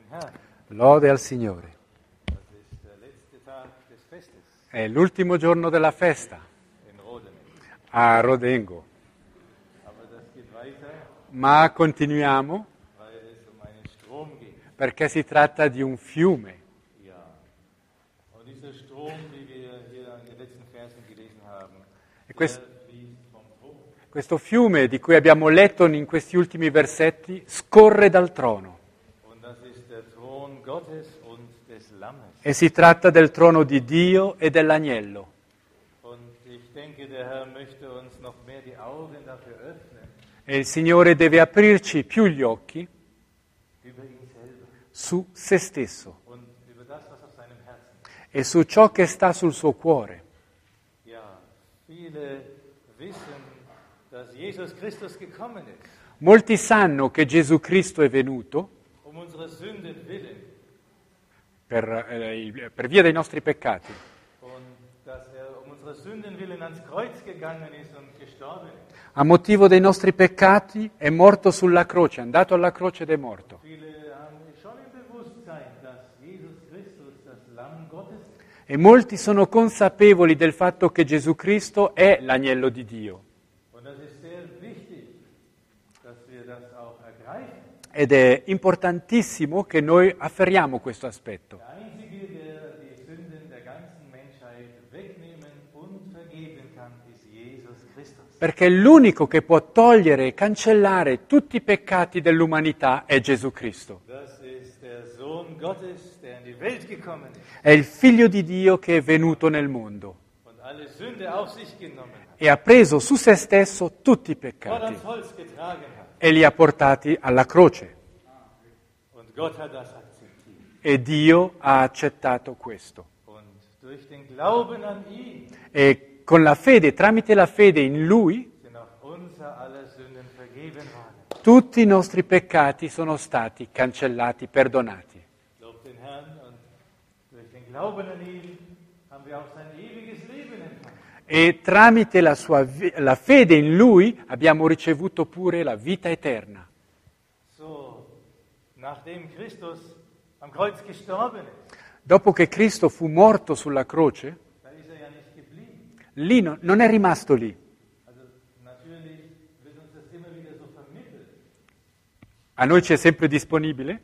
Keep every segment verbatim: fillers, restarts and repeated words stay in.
Lode al Signore. È l'ultimo giorno della festa a Rodengo. Ma continuiamo perché si tratta di un fiume. E questo, questo fiume di cui abbiamo letto in questi ultimi versetti scorre dal trono. E si tratta del trono di Dio e dell'agnello. E il Signore deve aprirci più gli occhi su se stesso e su ciò che sta sul suo cuore. Molti sanno che Gesù Cristo è venuto per, eh, per via dei nostri peccati. A motivo dei nostri peccati è morto sulla croce, è andato alla croce ed è morto. E molti sono consapevoli del fatto che Gesù Cristo è l'agnello di Dio. Ed è importantissimo che noi afferriamo questo aspetto. Perché l'unico che può togliere e cancellare tutti i peccati dell'umanità è Gesù Cristo. È il Figlio di Dio che è venuto nel mondo e ha preso su se stesso tutti i peccati e li ha portati alla croce. E Dio ha accettato questo. E con la fede, tramite la fede in Lui, tutti i nostri peccati sono stati cancellati, perdonati. E tramite la, sua, la fede in Lui abbiamo ricevuto pure la vita eterna. Dopo che Cristo fu morto sulla croce, lì no, non è rimasto lì. A noi ci è sempre disponibile?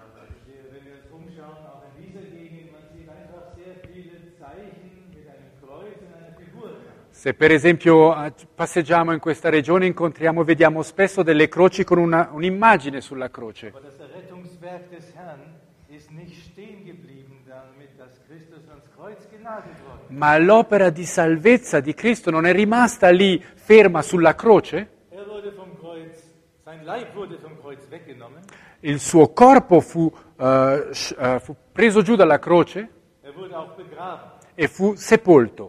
Se per esempio passeggiamo in questa regione, incontriamo, vediamo spesso delle croci con una, un'immagine sulla croce. Ma l'opera di salvezza di Cristo non è rimasta lì ferma sulla croce? Il suo corpo fu, uh, fu preso giù dalla croce e fu sepolto.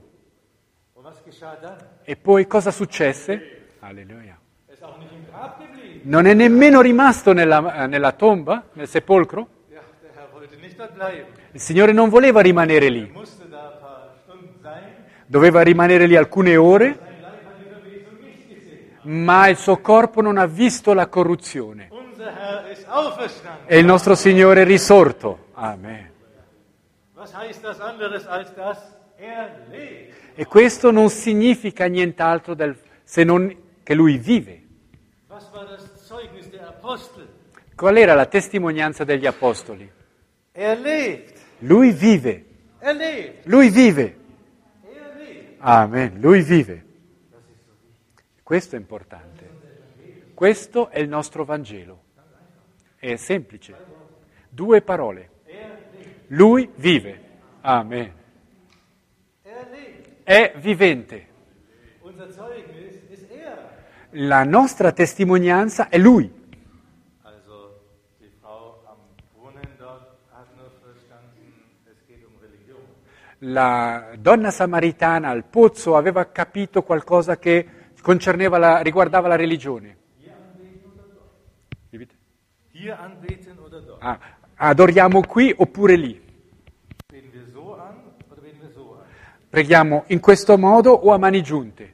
E poi cosa successe? Alleluia. Non è nemmeno rimasto nella, nella tomba, nel sepolcro? Il Signore non voleva rimanere lì. Doveva rimanere lì alcune ore, ma il suo corpo non ha visto la corruzione. E il nostro Signore è risorto. Amen. E questo non significa nient'altro del, se non che Lui vive. Qual era la testimonianza degli Apostoli? Lui vive. Lui vive. Amen. Lui vive. Questo è importante. Questo è il nostro Vangelo. È semplice. Due parole. Lui vive. Amen. È vivente. La nostra testimonianza è Lui. La donna samaritana al pozzo aveva capito qualcosa che concerneva la, riguardava la religione. Ah, adoriamo qui oppure lì? Preghiamo in questo modo o a mani giunte?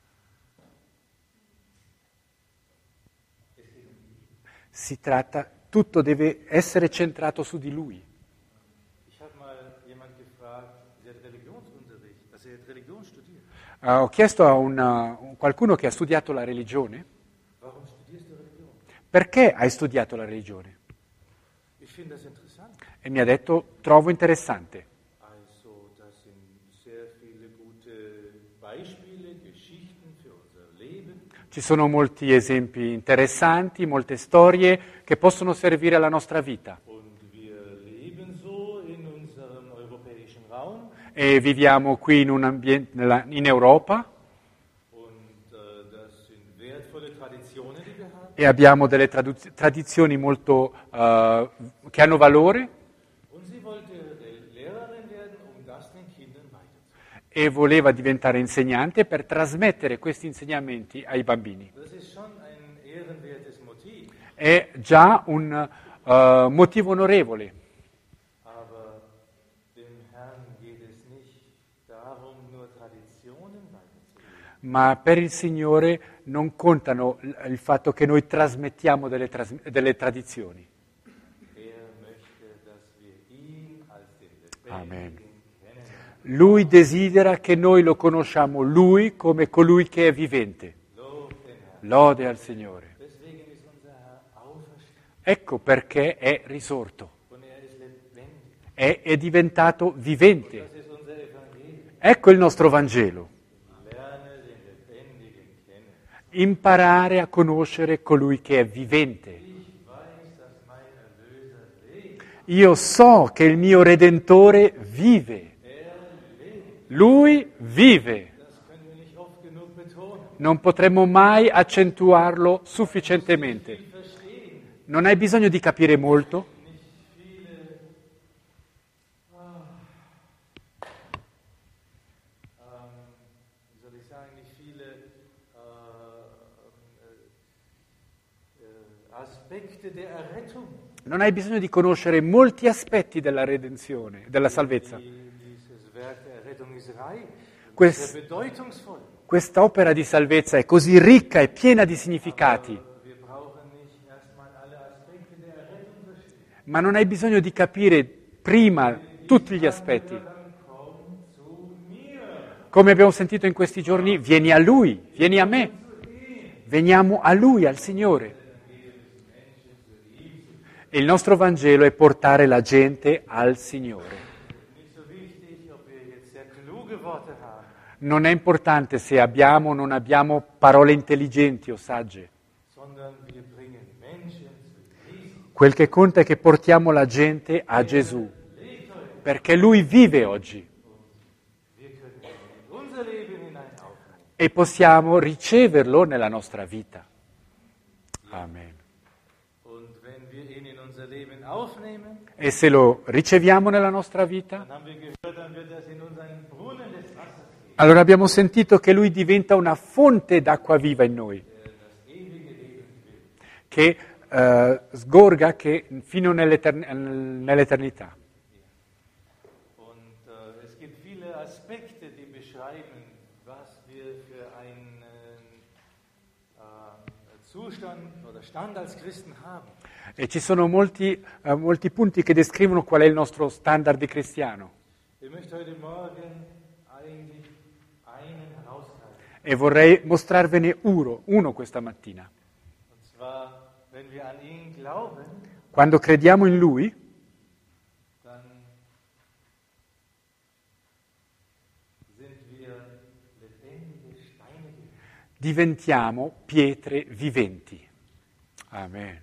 Si tratta tutto deve essere centrato su di Lui. Uh, ho chiesto a una, qualcuno che ha studiato la religione, perché hai studiato la religione? E mi ha detto, trovo interessante. Ci sono molti esempi interessanti, molte storie che possono servire alla nostra vita. E viviamo qui in un ambiente nella, in Europa e abbiamo delle tradu- tradizioni molto uh, che hanno valore e voleva diventare insegnante per trasmettere questi insegnamenti ai bambini. È già un uh, motivo onorevole. Ma per il Signore non contano il fatto che noi trasmettiamo delle, tras- delle tradizioni. Amen. Lui desidera che noi lo conosciamo Lui come colui che è vivente. Lode al Signore. Ecco perché è risorto. È, è diventato vivente. Ecco il nostro Vangelo. Imparare a conoscere colui che è vivente. Io so che il mio Redentore vive. Lui vive. Non potremmo mai accentuarlo sufficientemente. Non hai bisogno di capire molto. Non hai bisogno di conoscere molti aspetti della redenzione, della salvezza. Quest, questa opera di salvezza è così ricca e piena di significati. Ma non hai bisogno di capire prima tutti gli aspetti. Come abbiamo sentito in questi giorni, vieni a Lui, vieni a me. Veniamo a Lui, al Signore. E il nostro Vangelo è portare la gente al Signore. Non è importante se abbiamo o non abbiamo parole intelligenti o sagge. Quel che conta è che portiamo la gente a Gesù, perché Lui vive oggi. E possiamo riceverlo nella nostra vita. Amen. E se lo riceviamo nella nostra vita, allora abbiamo sentito che Lui diventa una fonte d'acqua viva in noi, che uh, sgorga che fino nell'etern- nell'eternità. E ci sono molti, uh, molti punti che descrivono qual è il nostro standard di cristiano. E vorrei mostrarvene uno, uno questa mattina. Quando crediamo in Lui, diventiamo pietre viventi. Amen.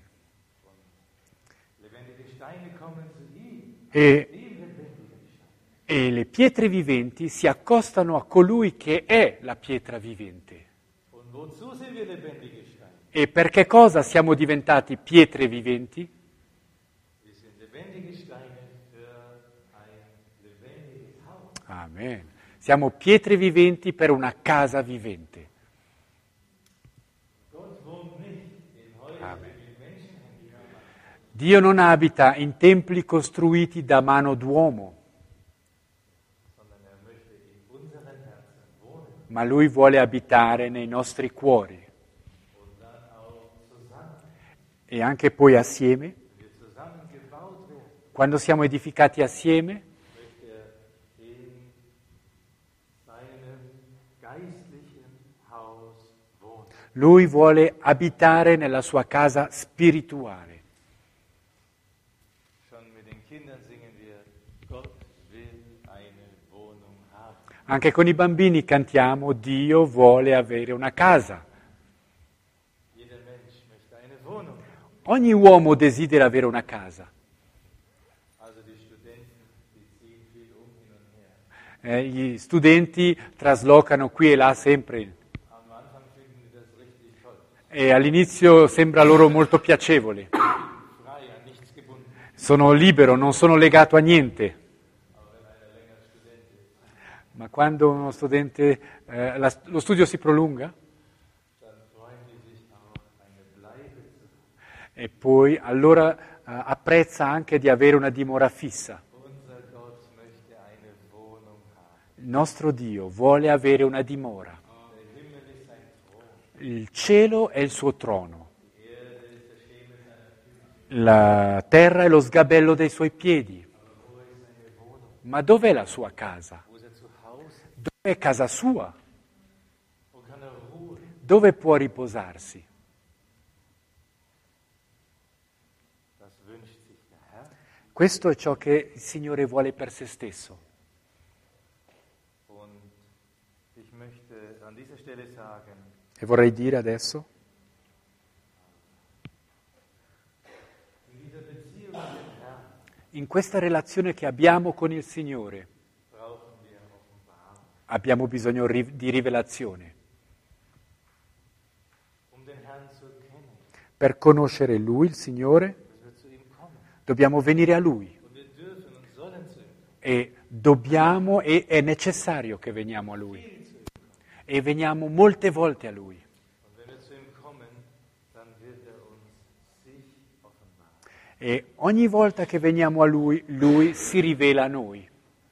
E, e le pietre viventi si accostano a colui che è la pietra vivente. E per che cosa siamo diventati pietre viventi? Amen. Siamo pietre viventi per una casa vivente. Amen. Dio non abita in templi costruiti da mano d'uomo, ma Lui vuole abitare nei nostri cuori. E anche poi assieme Quando siamo edificati assieme, Lui vuole abitare nella sua casa spirituale. Anche con i bambini cantiamo Dio vuole avere una casa. Ogni uomo desidera avere una casa. Eh, gli studenti traslocano qui e là sempre. E all'inizio sembra loro molto piacevole. Sono libero, non sono legato a niente. Ma quando uno studente, eh, la, lo studio si prolunga, e poi allora eh, apprezza anche di avere una dimora fissa. Il nostro Dio vuole avere una dimora. Il cielo è il suo trono. La terra è lo sgabello dei suoi piedi. Ma dov'è la sua casa? Dove è casa sua? Dove può riposarsi? Questo è ciò che il Signore vuole per se stesso. E vorrei dire adesso, in questa relazione che abbiamo con il Signore, abbiamo bisogno di rivelazione. Per conoscere Lui, il Signore, dobbiamo venire a Lui. E dobbiamo, e è necessario che veniamo a Lui. E veniamo molte volte a Lui. E ogni volta che veniamo a Lui, Lui si rivela a noi.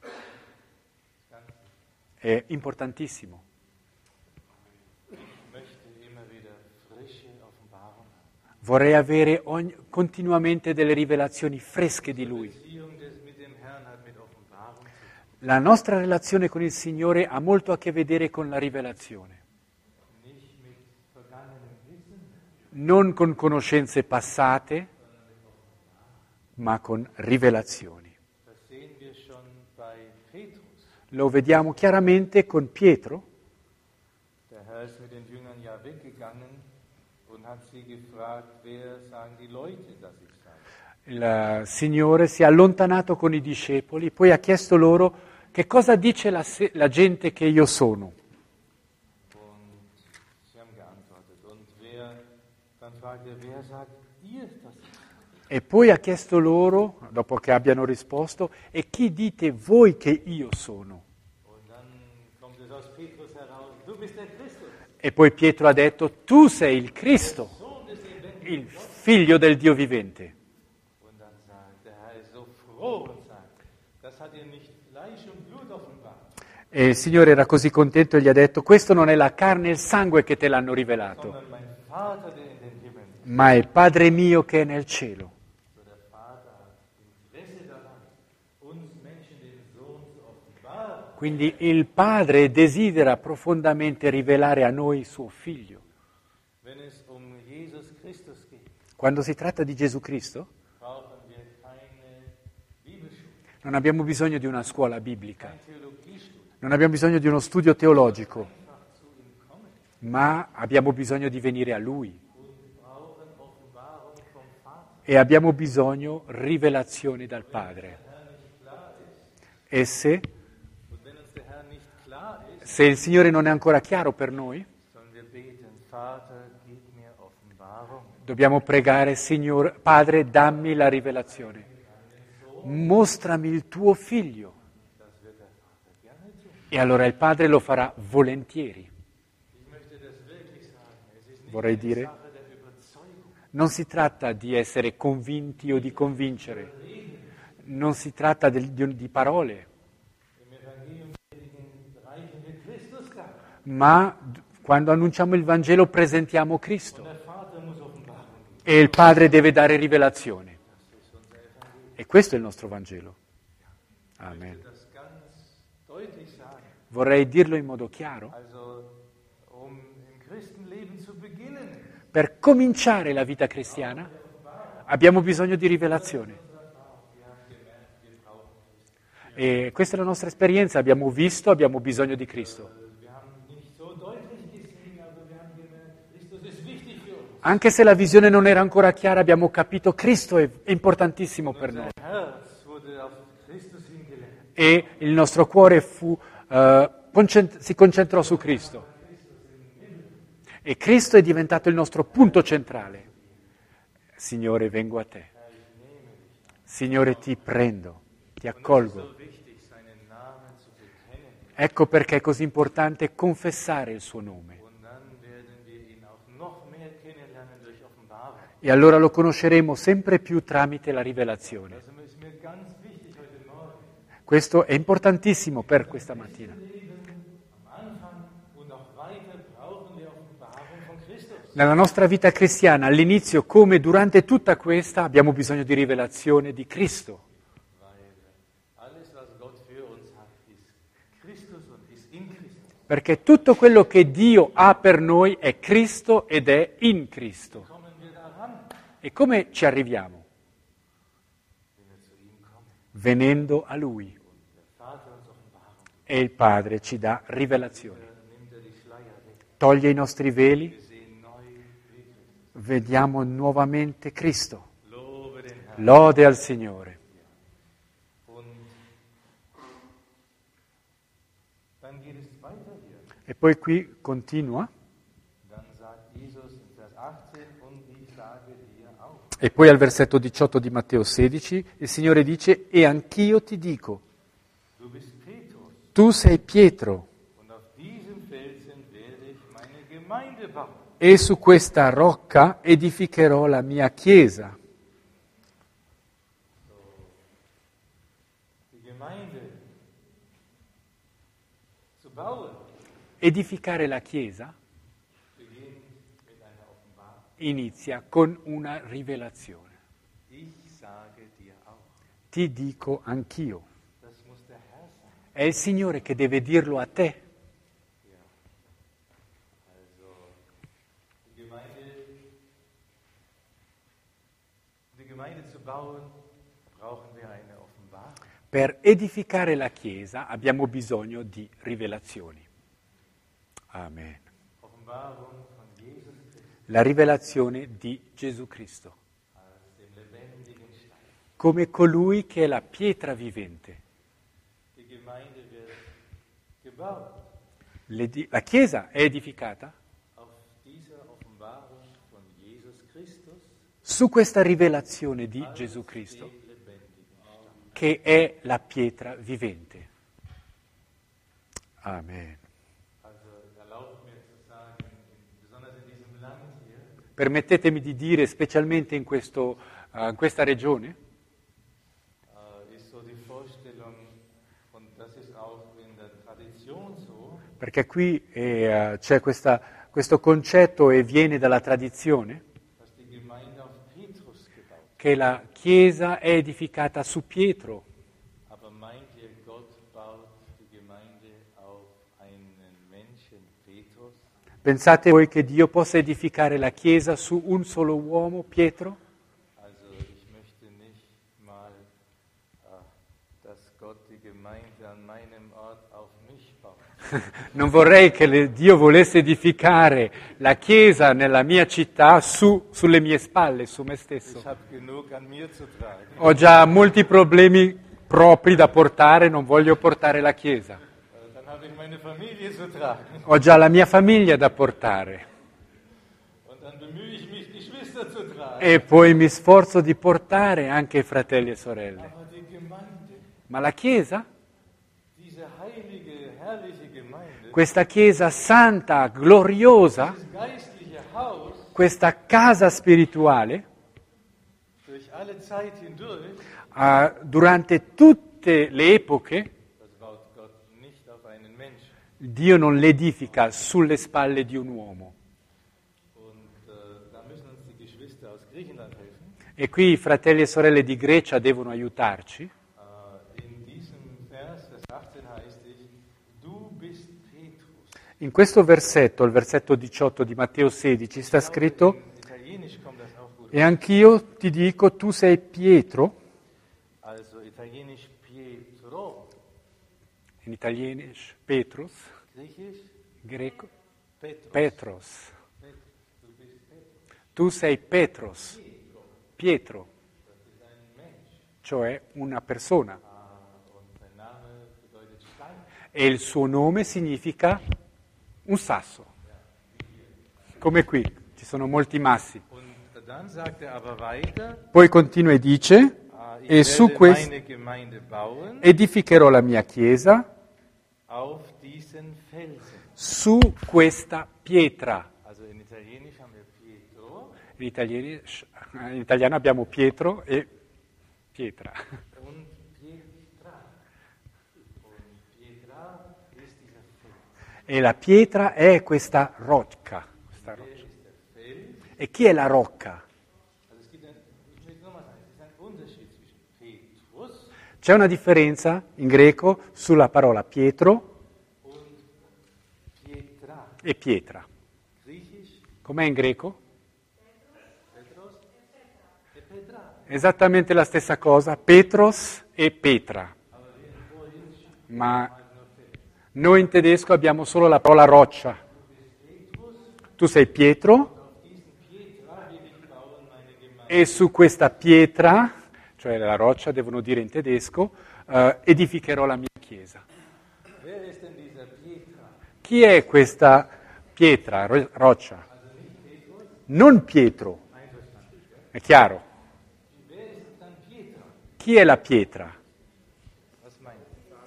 È importantissimo. Vorrei avere ogni, continuamente delle rivelazioni fresche di Lui. La nostra relazione con il Signore ha molto a che vedere con la rivelazione. Non con conoscenze passate, ma con rivelazioni. Lo vediamo chiaramente con Pietro. Il Signore si è allontanato con i discepoli, poi ha chiesto loro che cosa dice la, la gente che io sono. E poi ha chiesto loro, dopo che abbiano risposto, e chi dite voi che io sono? E poi Pietro ha detto, tu sei il Cristo, il figlio del Dio vivente. E il Signore era così contento e gli ha detto, questo non è la carne e il sangue che te l'hanno rivelato, ma è il Padre mio che è nel cielo. Quindi il Padre desidera profondamente rivelare a noi suo Figlio. Quando si tratta di Gesù Cristo, non abbiamo bisogno di una scuola biblica, non abbiamo bisogno di uno studio teologico, ma abbiamo bisogno di venire a Lui. E abbiamo bisogno di rivelazioni dal Padre. E se, se il Signore non è ancora chiaro per noi, dobbiamo pregare, Signore, Padre, dammi la rivelazione. Mostrami il tuo Figlio. E allora il Padre lo farà volentieri. Vorrei dire, non si tratta di essere convinti o di convincere, non si tratta di, di, di parole, ma quando annunciamo il Vangelo presentiamo Cristo e il Padre deve dare rivelazione. E questo è il nostro Vangelo. Amen. Vorrei dirlo in modo chiaro. Per cominciare la vita cristiana abbiamo bisogno di rivelazione. E questa è la nostra esperienza, abbiamo visto, abbiamo bisogno di Cristo. Anche se la visione non era ancora chiara, abbiamo capito Cristo è, è importantissimo per noi. E il nostro cuore fu, uh, concent- si concentrò su Cristo. E Cristo è diventato il nostro punto centrale. Signore, vengo a te. Signore, ti prendo, ti accolgo. Ecco perché è così importante confessare il suo nome. E allora lo conosceremo sempre più tramite la rivelazione. Questo è importantissimo per questa mattina. Nella nostra vita cristiana, all'inizio come durante tutta questa, abbiamo bisogno di rivelazione di Cristo. Perché tutto quello che Dio ha per noi è Cristo ed è in Cristo. E come ci arriviamo? Venendo a Lui. E il Padre ci dà rivelazione. Toglie i nostri veli, vediamo nuovamente Cristo. Lode al Signore. E poi qui continua. E poi al versetto diciotto di Matteo sedici il Signore dice: e anch'io ti dico, tu sei Pietro, e su questa rocca edificherò la mia chiesa. Edificare la chiesa inizia con una rivelazione. Ti dico anch'io. È il Signore che deve dirlo a te. Per edificare la Chiesa abbiamo bisogno di rivelazioni. Amen. La rivelazione di Gesù Cristo, come colui che è la pietra vivente. La Chiesa è edificata su questa rivelazione di Gesù Cristo, che è la pietra vivente. Amen. Permettetemi di dire, specialmente in, questo, uh, in questa regione, perché qui eh, uh, c'è questa, questo concetto e viene dalla tradizione, che la Chiesa è edificata su Pietro. Pensate voi che Dio possa edificare la Chiesa su un solo uomo, Pietro? Non vorrei che le, Dio volesse edificare la Chiesa nella mia città su, sulle mie spalle, su me stesso. Ho già molti problemi propri da portare, non voglio portare la Chiesa. Ho già la mia famiglia da portare. E poi mi sforzo di portare anche i fratelli e sorelle. Ma la Chiesa? Questa Chiesa santa, gloriosa, questa casa spirituale, uh, durante tutte le epoche, Dio non l'edifica sulle spalle di un uomo. E qui i fratelli e sorelle di Grecia devono aiutarci. Äh, In diesem Vers, Vers achtzehn heißt es, du bist Petrus. In questo versetto, il versetto diciotto di Matteo sedici, sta scritto: In Italienisch kommt das auch gut. e anch'io ti dico, tu sei Pietro, Also Italienisch Pietro, in italiano Petrus, Griechisch greco, Petrus. Petros. Pet- Du bist Petrus. Tu sei Petros, Pietro, Das ist ein Mensch. cioè una persona. Ah, und sein Name bedeutet Stein. E il suo nome significa un sasso. Come qui, ci sono molti massi. Und dann sagt er aber weiter, Poi continua e dice: ah, ich e su werde questo meine Gemeinde bauen edificherò la mia chiesa auf diesen Felsen. su questa pietra. Also in Italienisch haben wir Pietro In italiano, in italiano abbiamo Pietro e pietra. und Pietra. Und Pietra ist dieser Fels. E la pietra è questa rocca. Questa Wer roccia. ist der Fels? E chi è la rocca? Also es gibt ein, ich möchte nochmal sagen, es ist ein Unterschied zwischen Petrus C'è una differenza in greco sulla parola Pietro und Pietra. e pietra. Griechisch Com'è in greco? Petros e Petra. Esattamente la stessa cosa, Petros e Petra. Ma noi in tedesco abbiamo solo la parola roccia. Tu sei Pietro e su questa pietra, cioè la roccia, devono dire in tedesco, eh, edificherò la mia chiesa. Wer ist denn dieser Pietra? Chi è questa pietra, ro- roccia? Non Pietro, è chiaro. Wer ist dann Pietra? Chi è la pietra? Was meint ihr?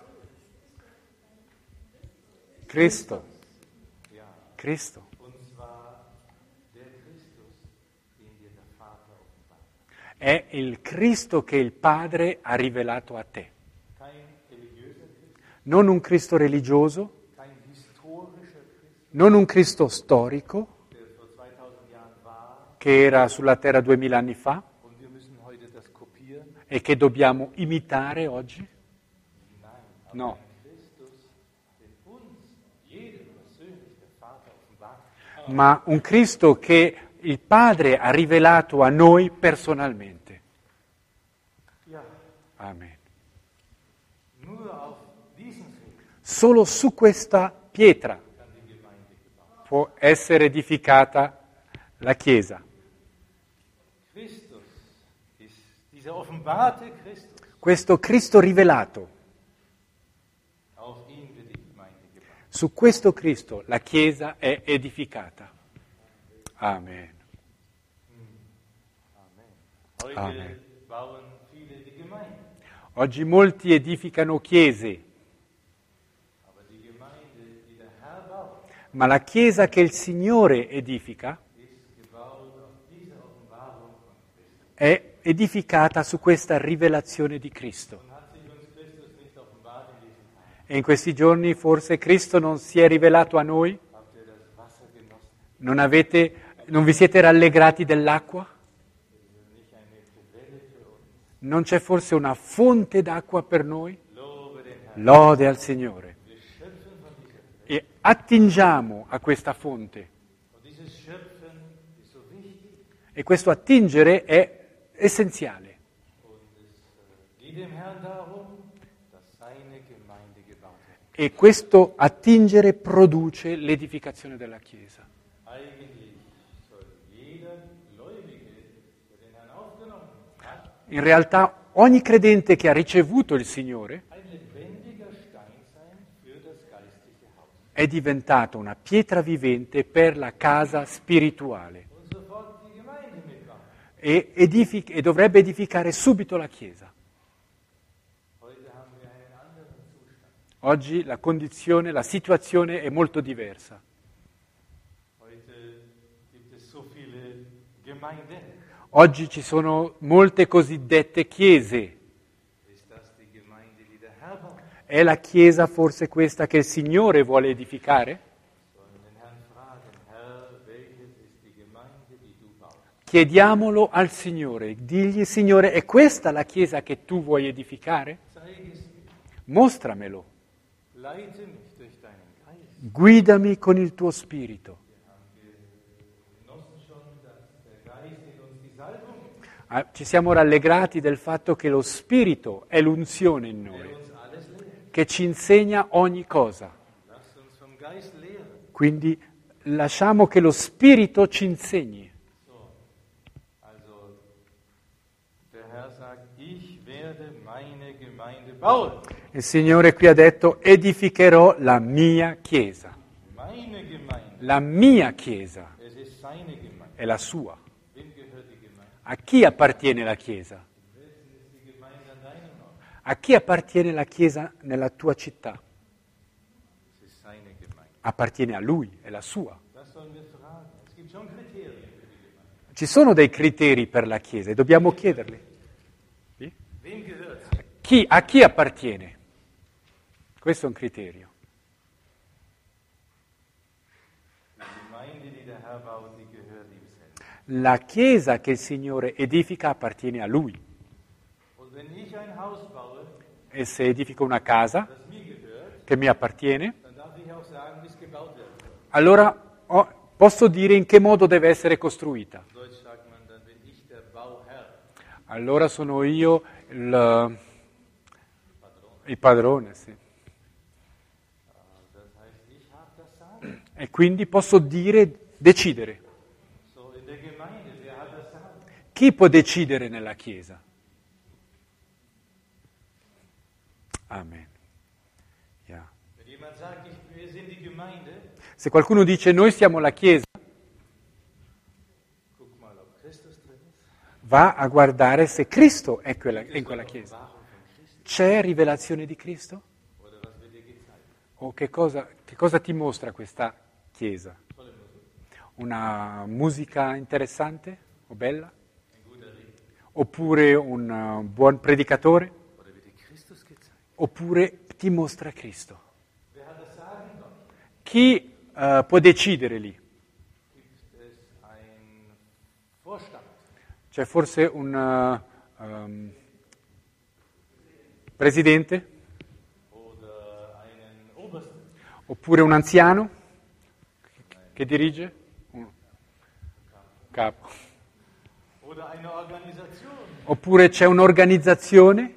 Cristo. Ja, Cristo. und zwar der Christus, den dir der Vater offenbart. È il Cristo che il Padre ha rivelato a te. Kein religiöser Christ, Non un Cristo religioso, kein historischer Christ, non un Cristo storico der vor zweitausend Jahren war che era sulla terra duemila anni fa und wir müssen heute das kopieren. e che dobbiamo imitare oggi. Nein, aber No, ein Christus, den uns, jedem persönlich der Vater offenbart. ma un Cristo che il Padre ha rivelato a noi personalmente. Ja, Amen. nur auf diesen Felsen Solo su questa pietra kann die Gemeinde gebaut può essere edificata la Chiesa. Christus ist dieser offenbarte Christus. Questo Cristo rivelato, Auf ihn wird die Gemeinde gebaut. su questo Cristo la Chiesa è edificata. Amen. Amen. Heute Amen. bauen viele die Gemeinde, Oggi molti edificano chiese, aber die Gemeinde, die der Herr baut, ma la Chiesa che il Signore edifica ist gebaut auf diese Offenbarung von Christus. è edificata su questa rivelazione di Cristo. Und hat sich uns Christus nicht offenbart in diesen Tagen? E in questi giorni forse Cristo non si è rivelato a noi? Habt ihr das Wasser genossen? Non, avete, non vi siete rallegrati dell'acqua? Ist nicht eine Quelle für uns? Non c'è forse una fonte d'acqua per noi? Lobe den Herrn. Lode al Signore. Wir schöpfen von dieser Quelle. E attingiamo a questa fonte. Und dieses Schöpfen ist so wichtig. E questo attingere è essenziale. Und es äh, geht dem Herrn darum, dass seine Gemeinde gebaut wird. E questo attingere produce l'edificazione della Chiesa. Eigentlich soll jeder Gläubige, der den Herrn aufgenommen hat, In realtà ogni credente che ha ricevuto il Signore ein lebendiger Stein sein für das geistliche Haus. è diventato una pietra vivente per la casa spirituale Und sofort die Gemeinde mitbauen. e, edific- e dovrebbe edificare subito la Chiesa. Heute haben wir einen anderen Zustand. Oggi la condizione, la situazione è molto diversa. Heute gibt es so viele Gemeinden. Oggi ci sono molte cosiddette chiese. Ist das die Gemeinde, die der Herr baut? È la Chiesa forse questa che il Signore vuole edificare? Wir sollen den Herrn fragen, Herr, welches ist die Gemeinde, die du baust? Chiediamolo al Signore, digli Signore, è questa la chiesa che tu vuoi edificare? Zeige es mir. Mostramelo, Leite mich durch deinen Geist. guidami con il tuo spirito. Genossen schon, dass der Geist in uns die Salbung ist, Ah, ci siamo rallegrati del fatto che lo spirito è l'unzione in der noi, uns alles lehrt. che ci insegna ogni cosa. Lasst uns vom Geist lehren. Quindi lasciamo che lo spirito ci insegni. Also, der Herr sagt, ich werde meine Gemeinde bauen. Il Signore qui ha detto, edificherò la mia chiesa. Meine Gemeinde. La mia chiesa Es ist seine Gemeinde. è la sua. Wem gehört die Gemeinde? A chi appartiene la chiesa? Wessen ist die Gemeinde an deinem Ort? A chi appartiene la chiesa nella tua città? Es ist seine Gemeinde. Appartiene a lui, è la sua. Das sollen wir fragen. Es gibt schon Kriterien für die Gemeinde. Ci sono dei criteri per la chiesa e dobbiamo chiederli. Sì? Wem gehört sie? Chi, a chi appartiene? Questo è un criterio. Die Gemeinde, die der Herr baut, die gehört ihm selbst. La chiesa che il Signore edifica appartiene a lui. Und wenn ich ein Haus baue, E se edifico una casa das mir gehört, che mi appartiene, dann darf ich auch sagen, wie es gebaut wird. allora oh, posso dire in che modo deve essere costruita. Auf Deutsch sagt man, dann bin ich der Bauherr. Allora sono io il, il padrone, sì. Das heißt, ich habe das Sagen. E quindi posso dire, decidere. So in der Gemeinde, wer hat das Sagen? Chi può decidere nella chiesa? Amen. Yeah. Wenn jemand sagt, ich, wir sind die Gemeinde, Se qualcuno dice noi siamo la chiesa, guck mal, ob Christus drin ist. va a guardare se Cristo è quella- è in quella chiesa. Wahrung von Christus. C'è rivelazione di Cristo? Oder was wird dir gezeigt? O che cosa, che cosa ti mostra questa chiesa? Una musica interessante o bella? Ein guter Redner. Oppure un uh, buon predicatore? Oder wird dir Christus gezeigt? Oppure ti mostra Cristo? Wer hat das Sagen dort? Chi uh, può decidere lì? Gibt es einen Vorstand? C'è forse un uh, um, presidente? Oder einen Obersten? Oppure un anziano che dirige? Un capo. Oder eine Organisation? Oppure c'è un'organizzazione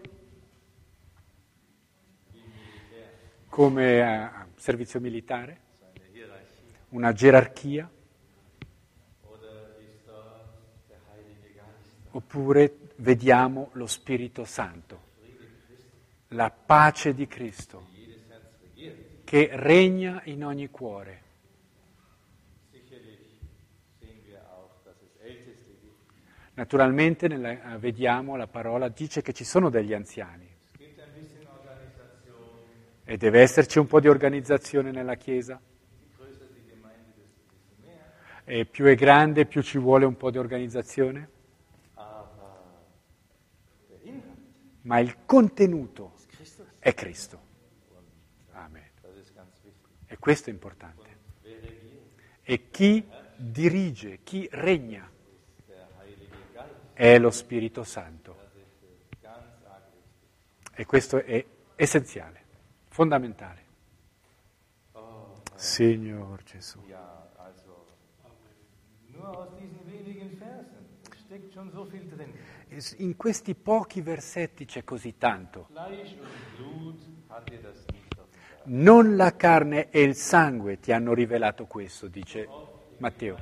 come eh, servizio militare, Eine Hierarchie? una gerarchia, Oder ist dort der Heilige Geist? oppure vediamo lo Spirito Santo, la pace di Cristo Jedes Herz regiert. che regna in ogni cuore. Sicherlich sehen wir auch, dass es Älteste gibt. Naturalmente nella, eh, vediamo la parola dice che ci sono degli anziani Es gibt ein bisschen Organisation. e deve esserci un po' di organizzazione nella Chiesa. Je größer die Gemeinde, desto mehr. E più è grande, più ci vuole un po' di organizzazione, Aber der Inhalt ma il contenuto ist Christus. è Cristo. Amen. Das ist ganz wichtig. E questo è importante. Wer regiert? E chi dirige, chi regna Der Heilige Geist. è lo Spirito Santo. Das ist ganz arg wichtig. E questo è essenziale, fondamentale. Oh, Signor Gesù. ja, also nur aus diesen wenigen Versen steckt schon so viel drin. In questi pochi versetti c'è così tanto. Fleisch und Blut hat dir das nicht offenbart. Non la carne e il sangue ti hanno rivelato questo, dice Matteo.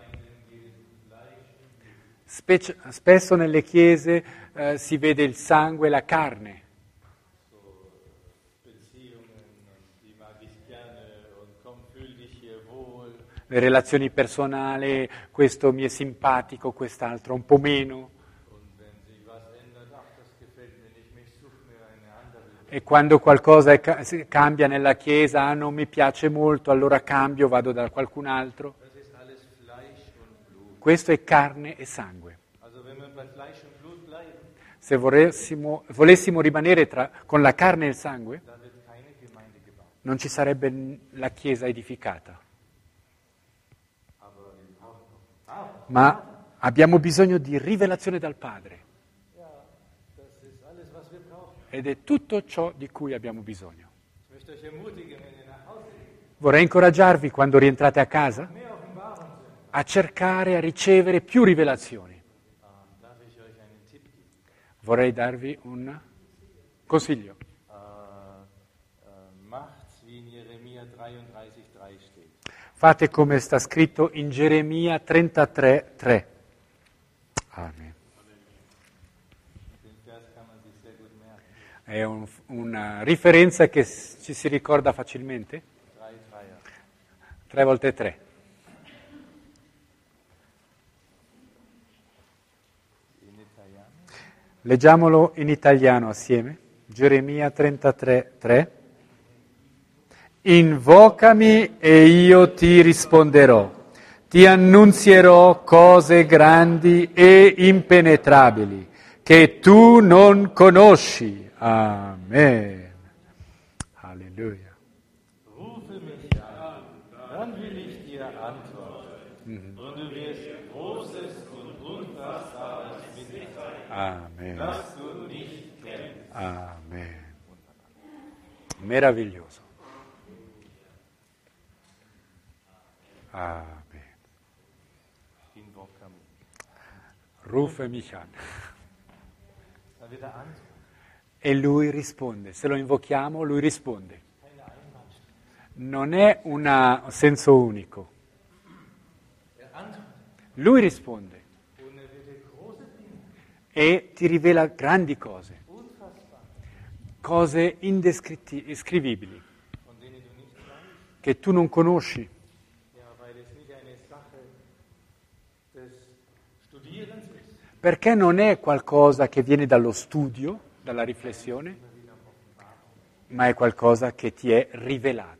Specie- spesso nelle chiese eh, si vede il sangue e la carne. Beziehungen und die mag ich gerne und komm, fühl dich hier wohl. Le relazioni personali, questo mi è simpatico, quest'altro un po' meno. Und wenn sich was ändert, ach, das gefällt mir nicht, ich suche mir eine andere. E quando qualcosa è ca- si- cambia nella chiesa, ah, non mi piace molto, allora cambio, vado da qualcun altro. Das ist alles Fleisch und Blut. Questo è carne e sangue. Also wenn wir bei Fleisch und Blut bleiben, Se volessimo, volessimo rimanere tra- con la carne e il sangue, dann wird keine Gemeinde gebaut. non ci sarebbe n- la chiesa edificata. Aber wir brauchen noch. Ah, Ma Abbiamo bisogno di rivelazione dal Padre. Ja, das ist alles, was wir brauchen. Ed è tutto ciò di cui abbiamo bisogno. Ich möchte euch ermutigen, wenn ihr nach Hause geht, Vorrei incoraggiarvi quando rientrate a casa mehr Offenbarung zu empfangen. a cercare, a ricevere più rivelazioni. Ah, darf ich euch einen Tipp geben? Vorrei darvi un consiglio. Äh, äh, macht's, wie in Jeremia dreiunddreißig drei steht. Fate come sta scritto in Geremia trentatré tre. Amen. Den Vers kann man sich sehr gut merken. È un- una riferenza che s- ci si ricorda facilmente. Drei Dreier. Tre volte tre. In Italiano. Leggiamolo in italiano assieme. Geremia trentatré tre. Invocami e io ti risponderò. Ti annunzierò cose grandi e impenetrabili che tu non conosci. Amen. Alleluia. Rufe mich an, dann will ich dir antworten. Und du wirst Großes und Unfassbares mit mir teilen, Amen. das du nicht kennst. Amen. Meraviglioso. Amen. Invocami. Rufe mich an. Dann wird er antworten. E lui risponde. Se lo invochiamo, lui risponde. Keine Einbahnstraße. Non è un senso unico. Er antwortet. Lui risponde Und er wird dir große Dinge, e ti rivela grandi cose, unfassbar, cose indescrivibili, von denen du nicht weißt. che tu non conosci, Ja, weil es nicht eine Sache des Studierens ist, perché non è qualcosa che viene dallo studio, dalla riflessione, ma è qualcosa che ti è rivelato.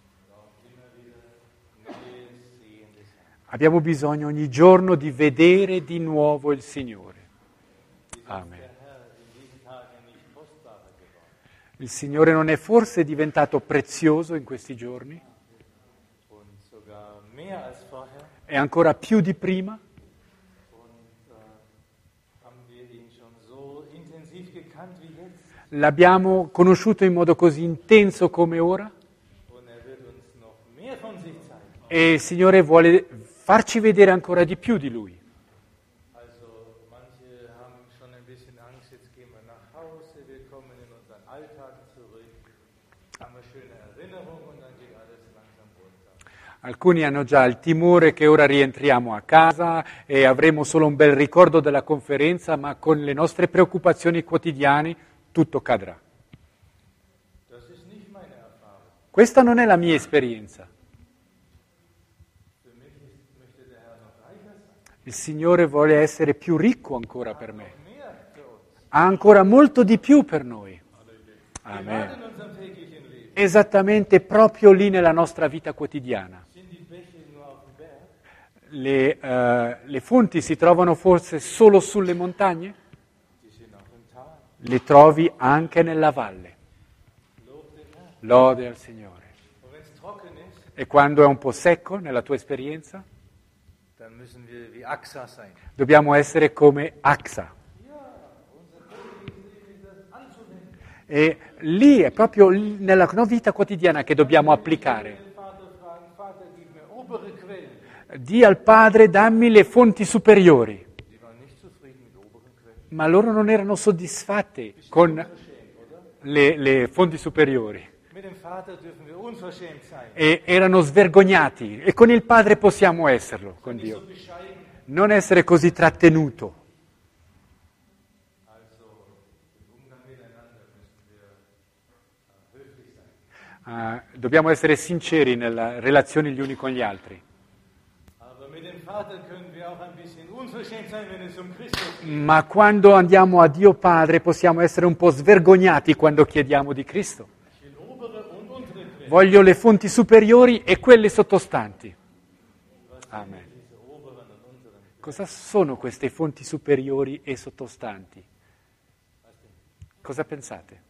neues Sehen des Herrn. Abbiamo bisogno ogni giorno di vedere di nuovo il Signore. Amen. Der Herr in diesen Tagen nicht kostbarer geworden Il Signore non è forse diventato prezioso in questi giorni? und sogar mehr als vorher. E ancora più di prima? Und äh, haben wir ihn schon so intensiv gekannt wie jetzt. L'abbiamo conosciuto in modo così intenso come ora? Und er wird uns noch mehr von sich zeigen. E il Signore vuole farci vedere ancora di più di Lui. Also manche haben schon ein bisschen Angst, jetzt gehen wir nach Hause, wir kommen in unseren Alltag zurück, haben wir schöne Erinnerungen und dann geht alles langsam runter. Alcuni hanno già il timore che ora rientriamo a casa e avremo solo un bel ricordo della conferenza, ma con le nostre preoccupazioni quotidiane tutto cadrà. Das ist nicht meine Erfahrung. Questa non è la mia esperienza. Für mich ist, möchte der Herr noch reicher sein, Il Signore vuole essere più ricco ancora per me. mehr für uns. Ha ancora molto di più per noi. Gerade Amen. in unserem täglichen Leben Esattamente proprio lì nella nostra vita quotidiana. sind die Bäche nur auf dem Berg. Le, eh, le fonti si trovano forse solo sulle montagne? Die sind auch im Tal. Le trovi anche nella valle. Lob den Herrn. Lode al Signore. Und wenn es trocken ist, E quando è un po' secco nella tua esperienza? dann müssen wir wie Axa sein. Dobbiamo essere come Axa. E lì è proprio lì nella no- vita quotidiana che dobbiamo applicare. Den Vater fragen, Vater, gib mir obere Quellen. Dì al Padre, dammi le fonti superiori. Die waren nicht zufrieden mit oberen Quellen. Ma loro non erano soddisfatti con le, le fonti superiori Mit dem Vater dürfen wir unverschämt sein. e erano svergognati. E con il Padre possiamo esserlo, con Nicht so Dio. bescheiden. Non essere così trattenuto. Also im Umgang miteinander müssen wir äh, höflich sein. Ah, dobbiamo essere sinceri nelle relazioni gli uni con gli altri. Aber mit dem Vater können wir auch ein bisschen unverschämt sein, wenn es um Christus geht. Ma quando andiamo a Dio Padre possiamo essere un po' svergognati quando chiediamo di Cristo. Ich will obere und untere Quellen. Voglio le fonti superiori e quelle sottostanti. Amen. Diese oberen und unteren. Cosa sono queste fonti superiori e sottostanti? Cosa pensate?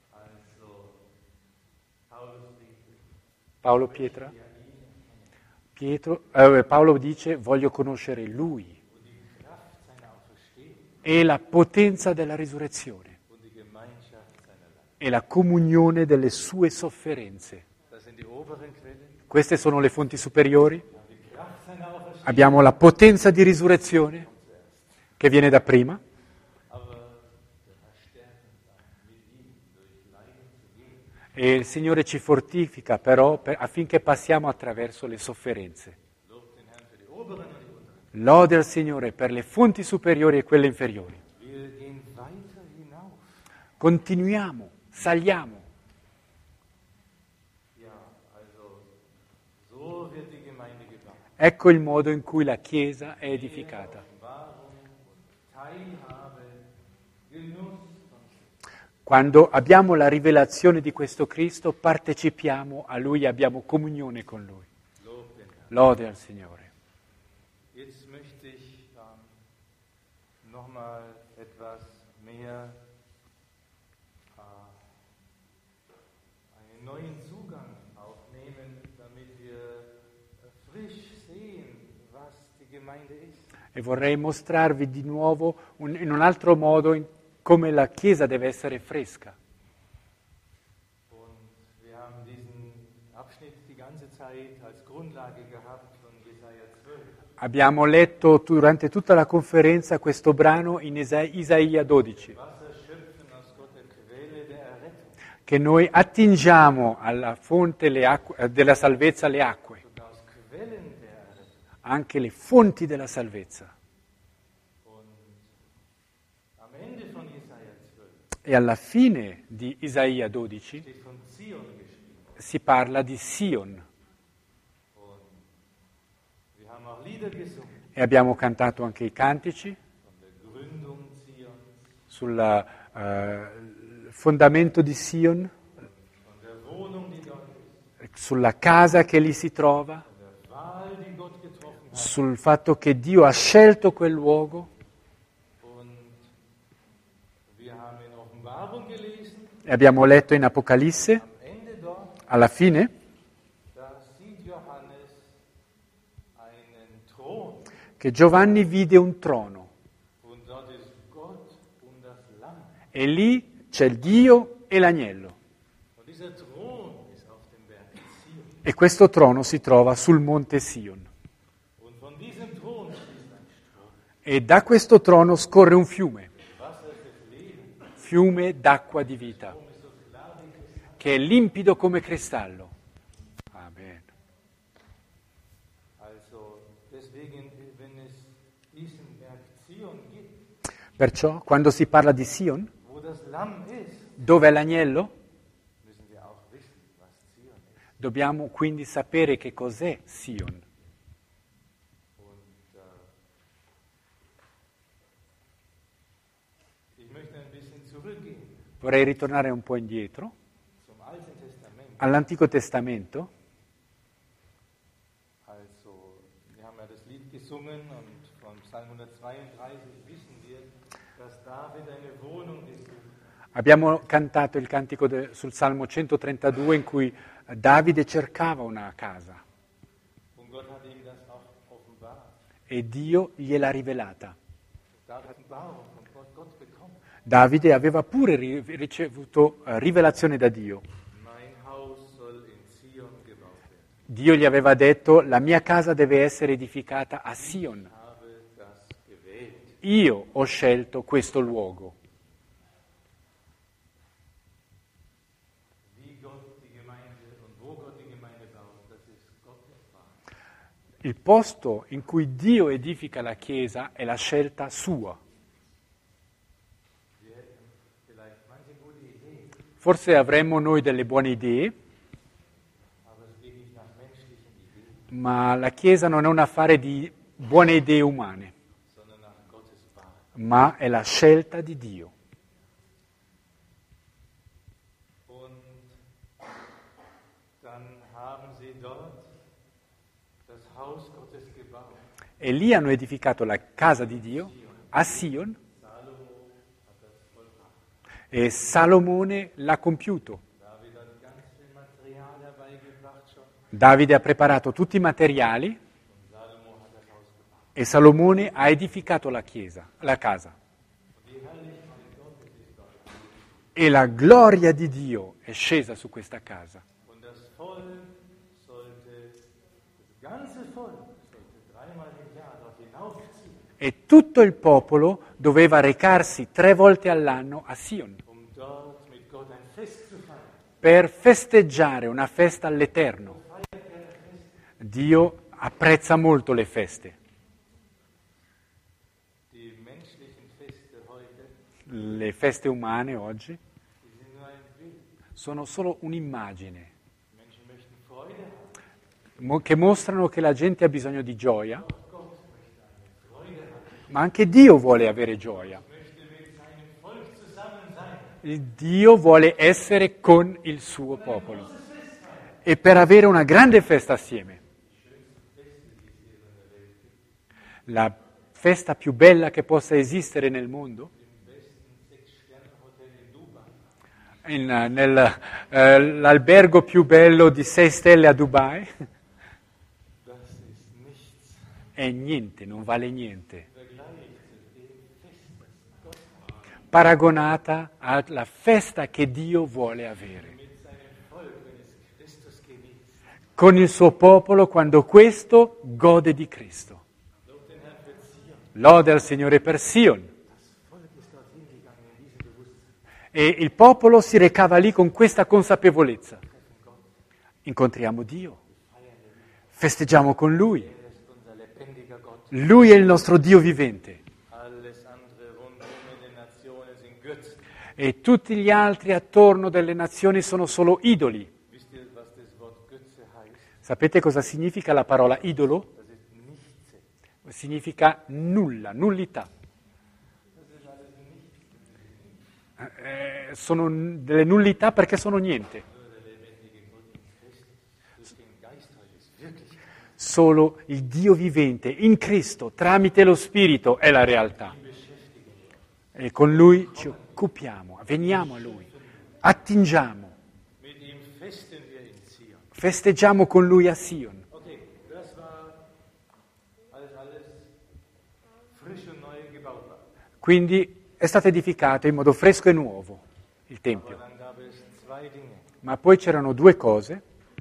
Also Paulus rief, Paolo Pietra? Pietro, eh, Paolo dice voglio conoscere Lui und die Kraft seiner Auferstehung e la potenza della risurrezione und die Gemeinschaft seiner Leiden. e la comunione delle sue sofferenze. Das sind die oberen Quellen. Queste sono le fonti superiori. Die Kraft seiner Auferstehung, Abbiamo la potenza di risurrezione che viene da prima, aber der Verstärken dann mit ihm durch Leiden zu gehen. e il Signore ci fortifica però per- affinché passiamo attraverso le sofferenze. Lobt den Herrn für die oberen und die unteren. Lode al Signore per le fonti superiori e quelle inferiori. Wir gehen weiter hinauf. Continuiamo, saliamo. Ja, also so wird die Gemeinde gebaut. Ecco il modo in cui la Chiesa è edificata. Offenbarung und Teilhabe, Genuss von Quando abbiamo la rivelazione di questo Cristo, partecipiamo a Lui, abbiamo comunione con Lui. Lob den Herrn. Lode al Signore. Jetzt möchte ich ähm, nochmal etwas mehr äh, einen neuen Zugang aufnehmen, damit wir äh, frisch sehen, was die Gemeinde ist. E vorrei mostrarvi di nuovo un- in un altro modo in- come la Chiesa deve essere fresca. Und wir haben diesen Abschnitt die ganze Zeit als Grundlage gehabt von Jesaja zwölf. Abbiamo letto durante tutta la conferenza questo brano in Isa- Isaia dodici, Wasser schöpfen aus Gott der Quelle der Errettung. che noi attingiamo alla fonte le acque- eh, della salvezza le acque, Und aus Quellen der Errettung. anche le fonti della salvezza. Und am Ende von Jesaja zwölf E alla fine di Isaia dodici steht von Zion geschrieben. si parla di Sion Und wir haben auch Lieder gesungen e abbiamo cantato anche i cantici von der Gründung Zions, sul eh, fondamento di Sion, von der Wohnung, die dort ist, sulla casa che lì si trova, von der Wahl, die Gott getroffen hat. sul fatto che Dio ha scelto quel luogo. Und wir haben in Offenbarung gelesen, E abbiamo letto in Apocalisse, am Ende dort, alla fine, da sieht Johannes einen Thron. che Giovanni vide un trono Und dort ist Gott und das Lamm. e lì c'è il Dio e l'agnello. Und dieser Thron ist auf dem Berg Zion. E questo trono si trova sul monte Sion. Und von diesem Thron fließt ein Strom. E da questo trono scorre un fiume, Wasser des Lebens. fiume d'acqua di vita, che è limpido come cristallo. Amen. Also deswegen, wenn es diesen Berg Zion gibt, Perciò, quando si parla di Sion, wo das Lamm ist, dove è l'agnello, müssen wir auch wissen, was Zion ist. dobbiamo quindi sapere che cos'è Sion. Und äh, ich möchte ein bisschen zurückgehen Vorrei ritornare un po' indietro, zum Alten Testament. all'Antico Testamento. Also, wir haben ja das Lied gesungen und vom Psalm hundertzweiunddreißig wissen wir, dass David eine Wohnung gesucht hat. Abbiamo cantato il cantico de- sul Salmo centotrentadue in cui Davide cercava una casa Und Gott hat ihm das auch offenbart. e Dio gliel'ha rivelata. David hat Offenbarung von Gott, Gott bekommen. Davide aveva pure ri- ricevuto eh, rivelazione da Dio. Mein Haus soll in Zion gebaut werden. Dio gli aveva detto: la mia casa deve essere edificata a Sion. Ich habe das gewählt. Io ho scelto questo luogo. Wie Gott die Gemeinde und wo Gott die Gemeinde baut, das ist Gottes Wahl. Il posto in cui Dio edifica la Chiesa è la scelta sua. Wir hätten vielleicht manche gute Ideen, Forse avremmo noi delle buone idee, aber es geht nicht nach menschlichen Ideen, ma la Chiesa non è un affare di buone idee umane, sondern nach Gottes Wahl. ma è la scelta di Dio. Und dann haben sie dort das Haus Gottes gebaut. E lì hanno edificato la casa di Dio a Sion Salomo hat das vollbracht. e Salomone l'ha compiuto. David hat ganz viel Material herbeigebracht schon. Davide ha preparato tutti i materiali e Salomone ha edificato la chiesa, la casa. E la gloria di Dio è scesa su questa casa. E tutto il popolo doveva recarsi tre volte all'anno a Sion per festeggiare una festa all'Eterno. Dio apprezza molto le feste. Le feste umane oggi sono solo un'immagine che mostrano che la gente ha bisogno di gioia, ma anche Dio vuole avere gioia. Il Dio vuole essere con il suo popolo e per avere una grande festa assieme. La festa più bella che possa esistere nel mondo, in, nel, eh, l'albergo più bello di sei stelle a Dubai, è niente, non vale niente, paragonata alla festa che Dio vuole avere con il suo popolo quando questo gode di Cristo. Lode al Signore per Sion. E il popolo si recava lì con questa consapevolezza. Incontriamo Dio, festeggiamo con Lui. Lui è il nostro Dio vivente. E tutti gli altri attorno delle nazioni sono solo idoli. Sapete cosa significa la parola idolo? Significa nulla, nullità. Eh, sono delle nullità perché sono niente. Solo il Dio vivente in Cristo, tramite lo Spirito, è la realtà. E con Lui ci occupiamo, veniamo a Lui, attingiamo, festeggiamo con Lui a Sion. Quindi è stato edificato in modo fresco e nuovo il Tempio. Ma poi c'erano due cose.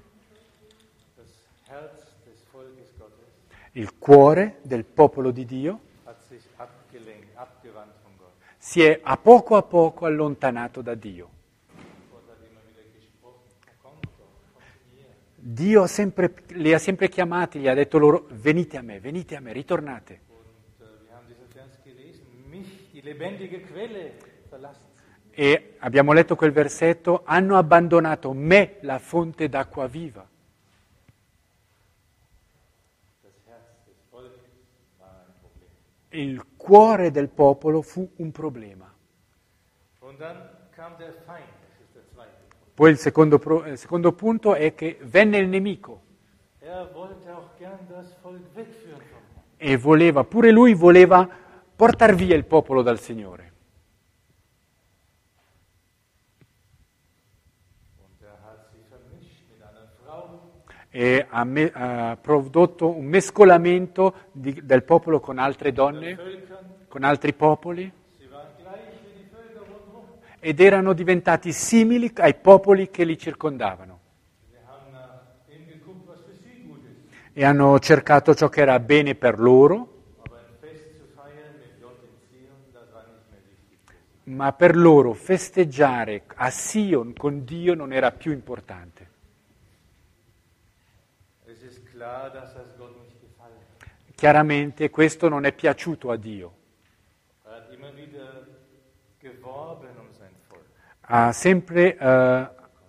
Il cuore del popolo di Dio si è a poco a poco allontanato da Dio. Dio ha sempre, li ha sempre chiamati, gli ha detto loro: venite a me, venite a me, ritornate. E abbiamo letto quel versetto: hanno abbandonato me, la fonte d'acqua viva. Il cuore del popolo fu un problema. Poi il secondo, pro, il secondo punto è che venne il nemico. E voleva, pure lui voleva portar via il popolo dal Signore. E ha, me, ha prodotto un mescolamento di, del popolo con altre donne, con altri popoli, ed erano diventati simili ai popoli che li circondavano. E hanno cercato ciò che era bene per loro, ma per loro festeggiare a Sion con Dio non era più importante. Chiaramente questo non è piaciuto a Dio. Ha sempre uh,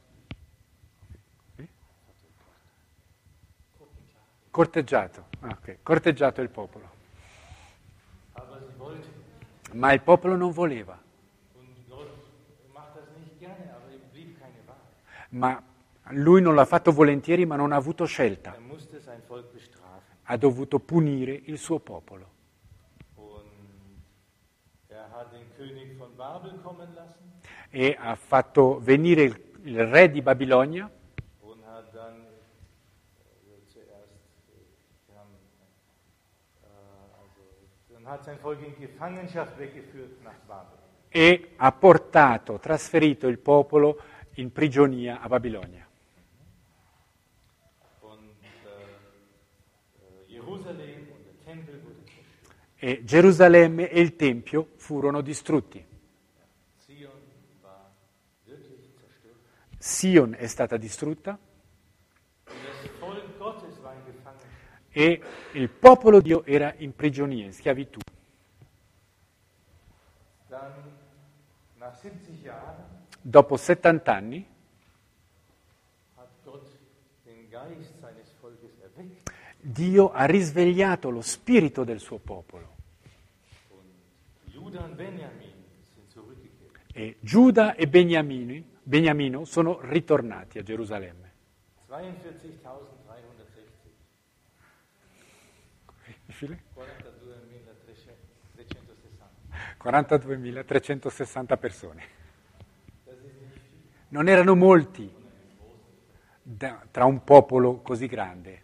corteggiato, okay, corteggiato il popolo. Ma il popolo non voleva. Ma lui non l'ha fatto volentieri, ma non ha avuto scelta. Ha dovuto punire il suo popolo. E ha fatto venire il, il re di Babilonia und hat sein Volk in Gefangenschaft weggeführt nach Babel. E ha portato, trasferito il popolo in prigionia a Babilonia. Und äh, Jerusalem und der Tempel wurden zerstört. E Gerusalemme e il Tempio furono distrutti. Zion war wirklich zerstört. Sion è stata distrutta Und das Volk Gottes war in Gefangenschaft. e il popolo di Dio era in prigionia, in schiavitù. Dann, nach siebzig Jahren, Dopo settanta anni, hat Gott den Geist seines Volkes erweckt. Dio ha risvegliato lo spirito del suo popolo. Und Juda und Benjamin sind zurückgekehrt. E Giuda e Beniamini, Beniamino sono ritornati a Gerusalemme. zweiundvierzigtausenddreihundertsechzig. quarantaduemilatrecentosessanta persone. Non erano molti da, tra un popolo così grande.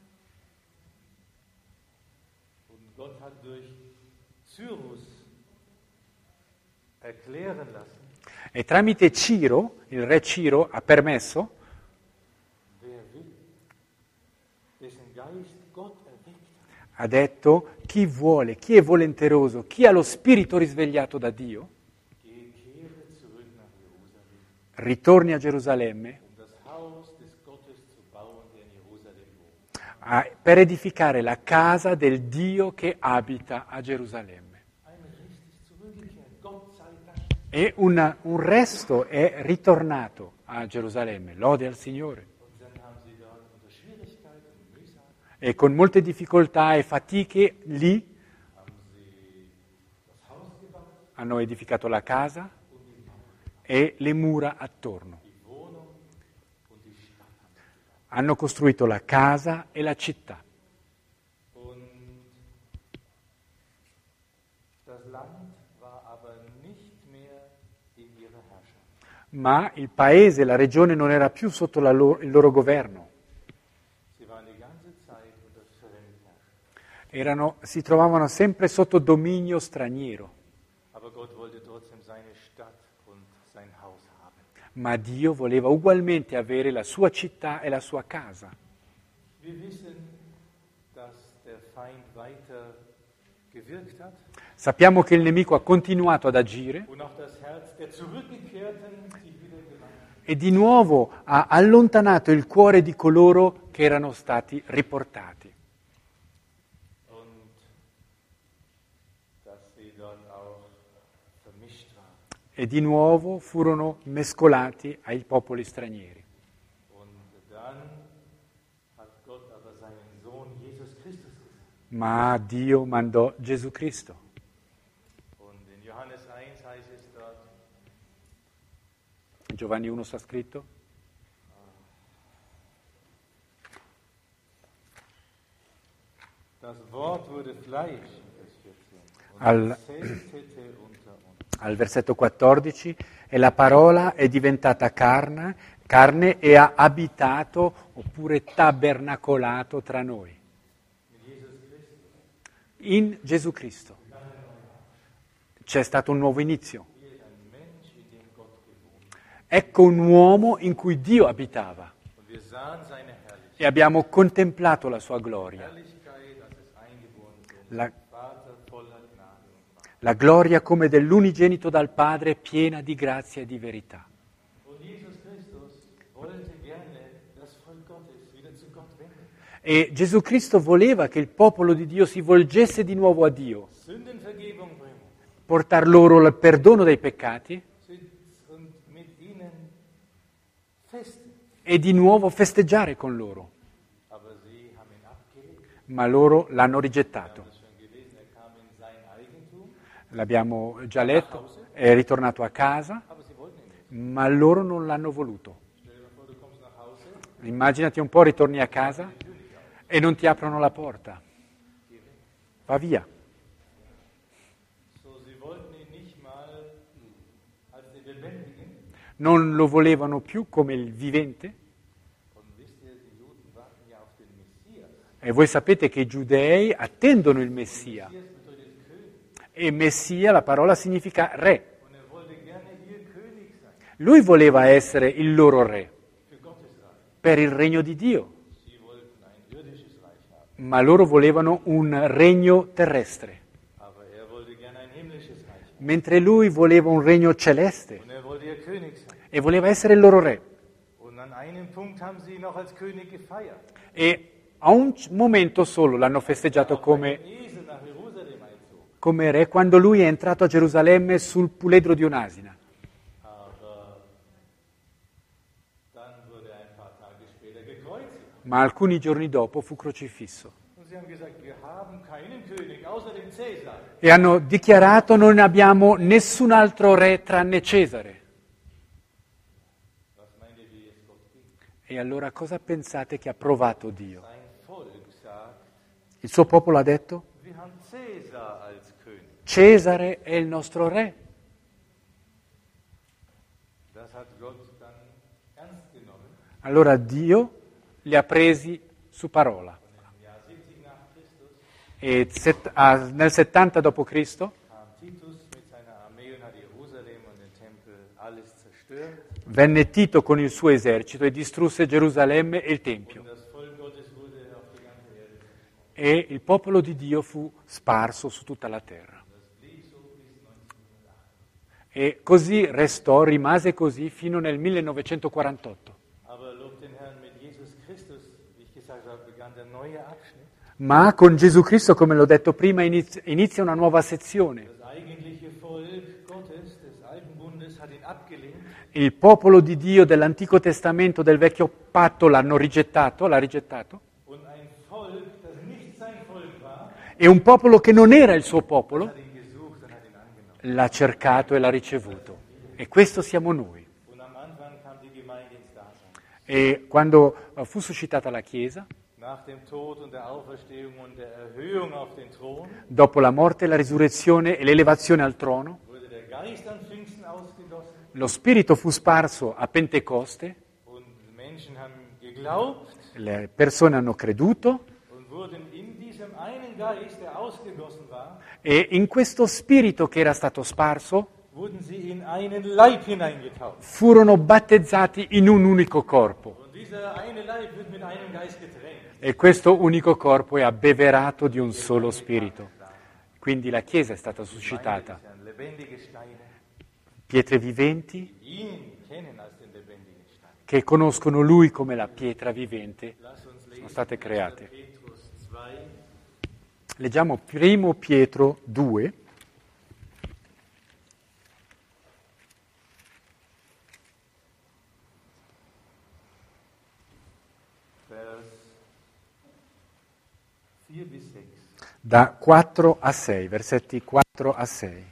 Und Gott hat durch Cyrus erklären lassen, E tramite Ciro, il re Ciro, ha permesso, wer will, dessen Geist Gott erweckt hat, ha detto, chi vuole, chi è volenteroso, chi ha lo spirito risvegliato da Dio, geh, kehre zurück nach Jerusalem, ritorni a Gerusalemme um das Haus des Gottes zu bauen, der in Jerusalem wohnt. a- per edificare la casa del Dio che abita a Gerusalemme. Ein Rest ist zurückgekehrt, Gott sei Dank. E un, un resto è ritornato a Gerusalemme, lode al Signore. Und dann haben sie dort unter Schwierigkeiten und Mühsal, E con molte difficoltà e fatiche lì haben sie das Haus gebaut, hanno edificato la casa e le mura attorno. die Wohnung und die Stadt haben sie gebaut. Hanno costruito la casa e la città. Und das Land war aber nicht mehr in ihrer Herrschaft. Ma il paese, la regione non era più sotto la loro- il loro governo. Sie waren die ganze Zeit unter Fremdherrschaft. Erano, si trovavano sempre sotto dominio straniero. Aber Gott wollte trotzdem seine Stadt und sein Haus haben. Ma Dio voleva ugualmente avere la sua città e la sua casa. Wir wissen, dass der Feind weiter gewirkt hat Sappiamo che il nemico ha continuato ad agire und auch das Herz der Zurückgekehrten sich wieder gewandt. e di nuovo ha allontanato il cuore di coloro che erano stati riportati. Und dass sie dort auch vermischt waren. E di nuovo furono mescolati ai popoli stranieri. Und dann hat Gott aber seinen Sohn Jesus Christus gesandt. Ma Dio mandò Gesù Cristo. Und in Johannes eins heißt es dort, Giovanni uno sta scritto? das Wort wurde Fleisch, Vers vierzehn, und Al- zeltete unter uns. Al versetto quattordici, e la parola è diventata carne, carne e ha abitato oppure tabernacolato tra noi. In Gesù Cristo c'è stato un nuovo inizio. Ecco un uomo in cui Dio abitava Und wir sahen seine Herrlichkeit, e abbiamo contemplato la sua gloria, Herrlichkeit als des eingeborenen Sohnes, la, Vater voller Gnade und Wahrheit. la gloria come dell'unigenito dal Padre, piena di grazia e di verità. Und Jesus Christus wollte gerne das Volk Gottes wieder zu Gott wenden. E Gesù Cristo voleva che il popolo di Dio si volgesse di nuovo a Dio, Sündenvergebung bringen portar loro il perdono dei peccati und mit ihnen festen. e di nuovo festeggiare con loro. Aber sie haben ihn abgelehnt. Ma loro l'hanno Wir rigettato. haben das schon gelesen, er kam in sein Eigentum, L'abbiamo già letto, è ritornato a casa, aber sie wollten ihn nicht. ma loro non l'hanno voluto. Stell dir mal vor, du kommst nach Hause, Immaginati un po', ritorni a casa e non ti aprono la porta. Va via. so sie wollten ihn nicht mal als den Lebendigen. Non lo volevano più come il vivente. Und wisst ihr, die Juden warten ja auf den Messias. E voi sapete che i giudei attendono il Messia. Messias bedeutet E Messia, la parola, significa re. Und er wollte gerne ihr König sein. Lui voleva essere il loro re Für Gottes Reich. per il regno di Dio, Sie wollten ein irdisches Reich haben. ma loro volevano un regno terrestre, Aber er wollte gerne ein himmlisches Reich haben. mentre lui voleva un regno celeste Und er wollte ihr König sein. e voleva essere il loro re. Und an einem Punkt haben sie ihn noch als König gefeiert. E a un c- momento solo l'hanno festeggiato come, Ein Esel nach Jerusalem einzog. come re quando lui è entrato a Gerusalemme sul puledro di un'asina. Aber dann wurde er ein paar Tage später gekreuzigt. Ma alcuni giorni dopo fu crocifisso. Und sie haben gesagt, wir haben keinen König außer dem Cäsar. E hanno dichiarato: non abbiamo nessun altro re tranne Cesare. Was meint ihr, wie es Gott ging? E allora cosa pensate che ha provato Dio? Sein Volk sagt, Il suo popolo ha detto: wir haben Cäsar als König. Cesare è il nostro re. Das hat Gott dann ernst genommen. Allora Dio li ha presi su parola. Im Jahr siebzig nach Christus E set- ah, nel settanta dopo Cristo kam Titus mit seiner Armee und hat Jerusalem und den Tempel alles zerstört. venne Tito con il suo esercito e distrusse Gerusalemme e il Tempio. Und das Volk Gottes wurde auf die ganze Erde zerstört. E il popolo di Dio fu sparso su tutta la terra. E così restò, rimase così fino nel millenovecentoquarantotto. Aber lob den Herrn, mit Jesus Christus, wie ich gesagt habe, begann der neue Abschnitt. Ma con Gesù Cristo, come l'ho detto prima, iniz- inizia una nuova sezione. Das eigentliche Volk Gottes des Alten Bundes hat ihn abgelehnt. Il popolo di Dio dell'Antico Testamento, del Vecchio Patto, l'hanno rigettato, l'ha rigettato. Und ein Volk, das nicht sein Volk war, E un popolo che non era il suo popolo hat ihn gesucht und hat ihn angenommen. l'ha cercato e l'ha ricevuto. E questo siamo noi. Und am Anfang kam die Gemeinde ins Dasein. E quando eh, fu suscitata la Chiesa, Nach dem Tod und der Auferstehung und der Erhöhung auf den Thron dopo la morte, la risurrezione e l'elevazione al trono, wurde der Geist an Pfingsten ausgegossen lo Spirito fu sparso a Pentecoste, und Menschen haben geglaubt le persone hanno creduto und wurden in diesem einen Geist, der ausgegossen war, e in questo Spirito che era stato sparso wurden sie in einen Leib hineingetauft. furono battezzati in un unico corpo. Und dieser eine Leib wird mit einem Geist getränkt. E questo unico corpo è abbeverato di un solo Spirito. Quindi la Chiesa è stata suscitata. Das sind lebendige Steine, Pietre viventi die ihn kennen als den lebendigen Stein. che conoscono Lui come la pietra vivente Lass uns sono lesen, state create. Petrus zwei, Leggiamo primo Pietro due. Vers vier bis sechs. Da quattro a sei, versetti quattro a sei.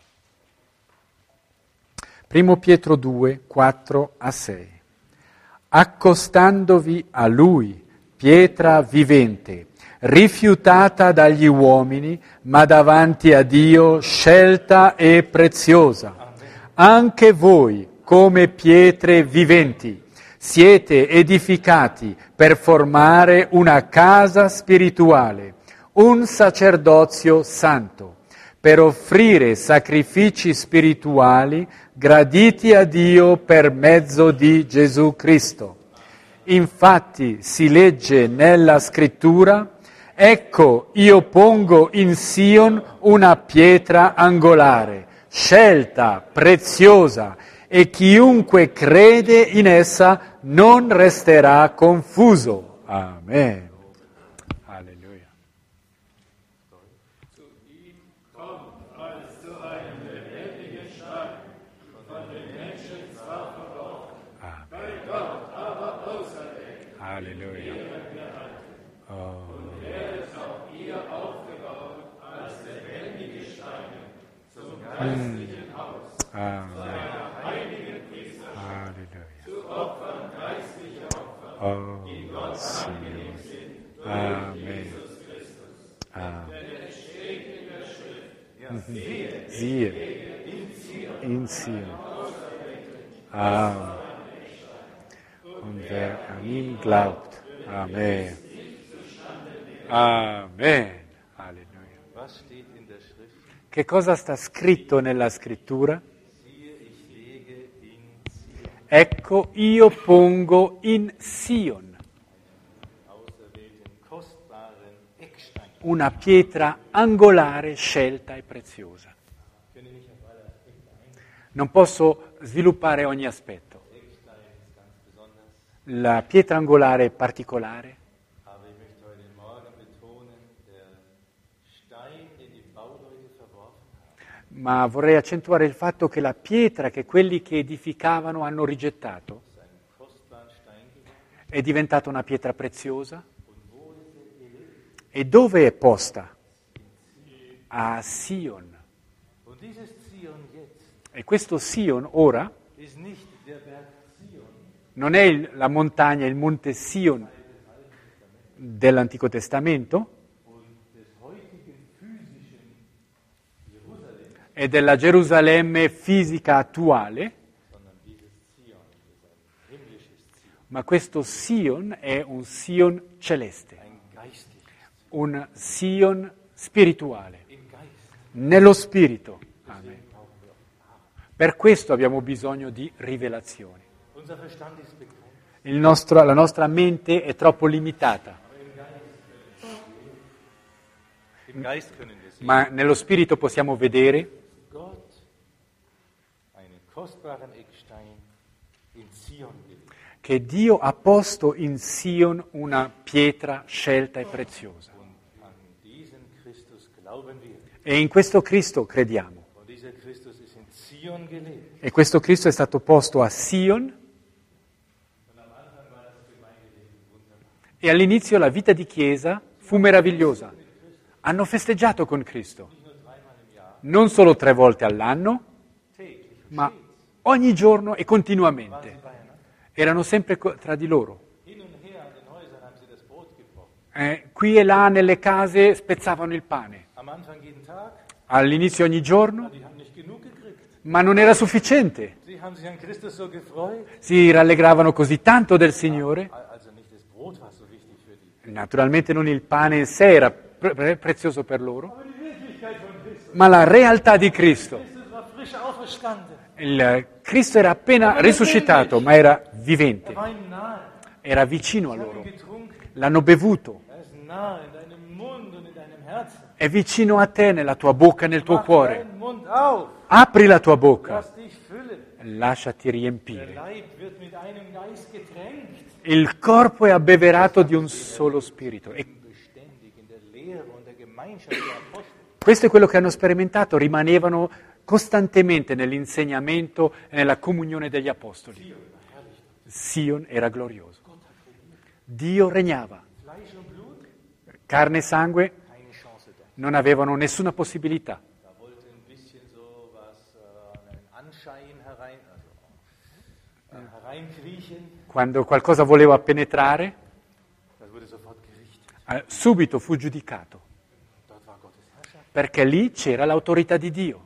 Primo Pietro due, quattro a sei. Accostandovi a Lui, pietra vivente, rifiutata dagli uomini, ma davanti a Dio scelta e preziosa. Anche voi, come pietre viventi, siete edificati per formare una casa spirituale, un sacerdozio santo, per offrire sacrifici spirituali graditi a Dio per mezzo di Gesù Cristo. Infatti si legge nella Scrittura: ecco, io pongo in Sion una pietra angolare, scelta, preziosa, e chiunque crede in essa non resterà confuso. Amen. Alleluia. Halleluja. Oh. Mm. Amen. Halleluja. Oh, Signore. Amen. Amen. Mhm. Siehe, in Sion. Amen. Und wer an ihn glaubt. Amen. Amen. Halleluja. Was steht in der Schrift? Che cosa sta scritto nella scrittura? Ecco, io pongo in Sion una pietra angolare, scelta e preziosa. Non posso sviluppare ogni aspetto. La pietra angolare è particolare, ma vorrei accentuare il fatto che la pietra che quelli che edificavano hanno rigettato è diventata una pietra preziosa. E dove è posta? A Sion. E questo Sion ora non è il, la montagna, il monte Sion dell'Antico Testamento e della Gerusalemme fisica attuale, ma questo Sion è un Sion celeste, un Sion spirituale, nello spirito. Amen. Per questo abbiamo bisogno di rivelazioni. Il nostro, la nostra mente è troppo limitata, ma nello spirito possiamo vedere che Dio ha posto in Sion una pietra scelta e preziosa. E in questo Cristo crediamo. E questo Cristo è stato posto a Sion. E all'inizio la vita di Chiesa fu meravigliosa. Hanno festeggiato con Cristo. Non solo tre volte all'anno, ma ogni giorno e continuamente. Erano sempre tra di loro. Eh, qui e là nelle case spezzavano il pane. All'inizio ogni giorno, ma non era sufficiente. Si rallegravano così tanto del Signore. Naturalmente non il pane in sé era pre- prezioso per loro, ma la realtà di Cristo. Il Cristo era appena risuscitato, ma era vivente, era vicino a loro, l'hanno bevuto, è vicino a te nella tua bocca e nel tuo cuore. Apri la tua bocca, lasciati riempire. Il corpo è abbeverato di un solo spirito. E questo è quello che hanno sperimentato, rimanevano costantemente nell'insegnamento e nella comunione degli apostoli. Sion era glorioso. Dio regnava. Carne e sangue non avevano nessuna possibilità. Quando qualcosa voleva penetrare, eh, subito fu giudicato, perché lì c'era l'autorità di Dio.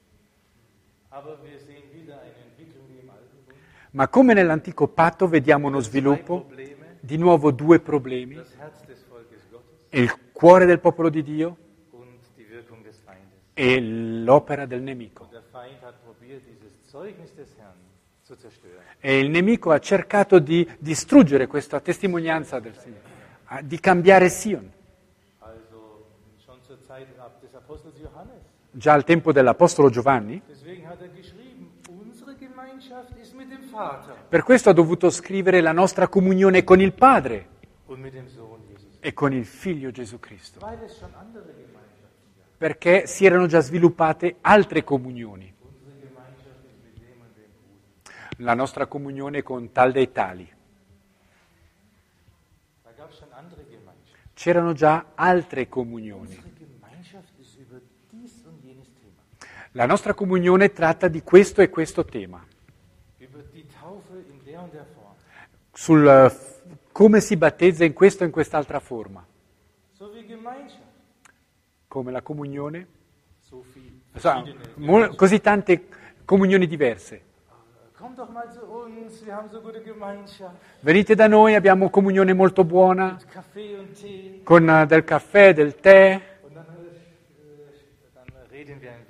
Ma come nell'antico patto vediamo uno sviluppo, di nuovo due problemi, il cuore del popolo di Dio e l'opera del nemico. E il nemico ha cercato di distruggere questa testimonianza del Signore, di cambiare Sion. Già al tempo dell'Apostolo Giovanni, per questo ha dovuto scrivere la nostra comunione con il Padre e con il Figlio Gesù Cristo, perché si erano già sviluppate altre comunioni. La nostra comunione con tal dei tali. C'erano già altre comunioni. La nostra comunione tratta di questo e questo tema. Sul uh, come si battezza in questo e in quest'altra forma. Come la comunione. So, mo- così tante comunioni diverse. Venite da noi, abbiamo comunione molto buona, con uh, del caffè, del tè,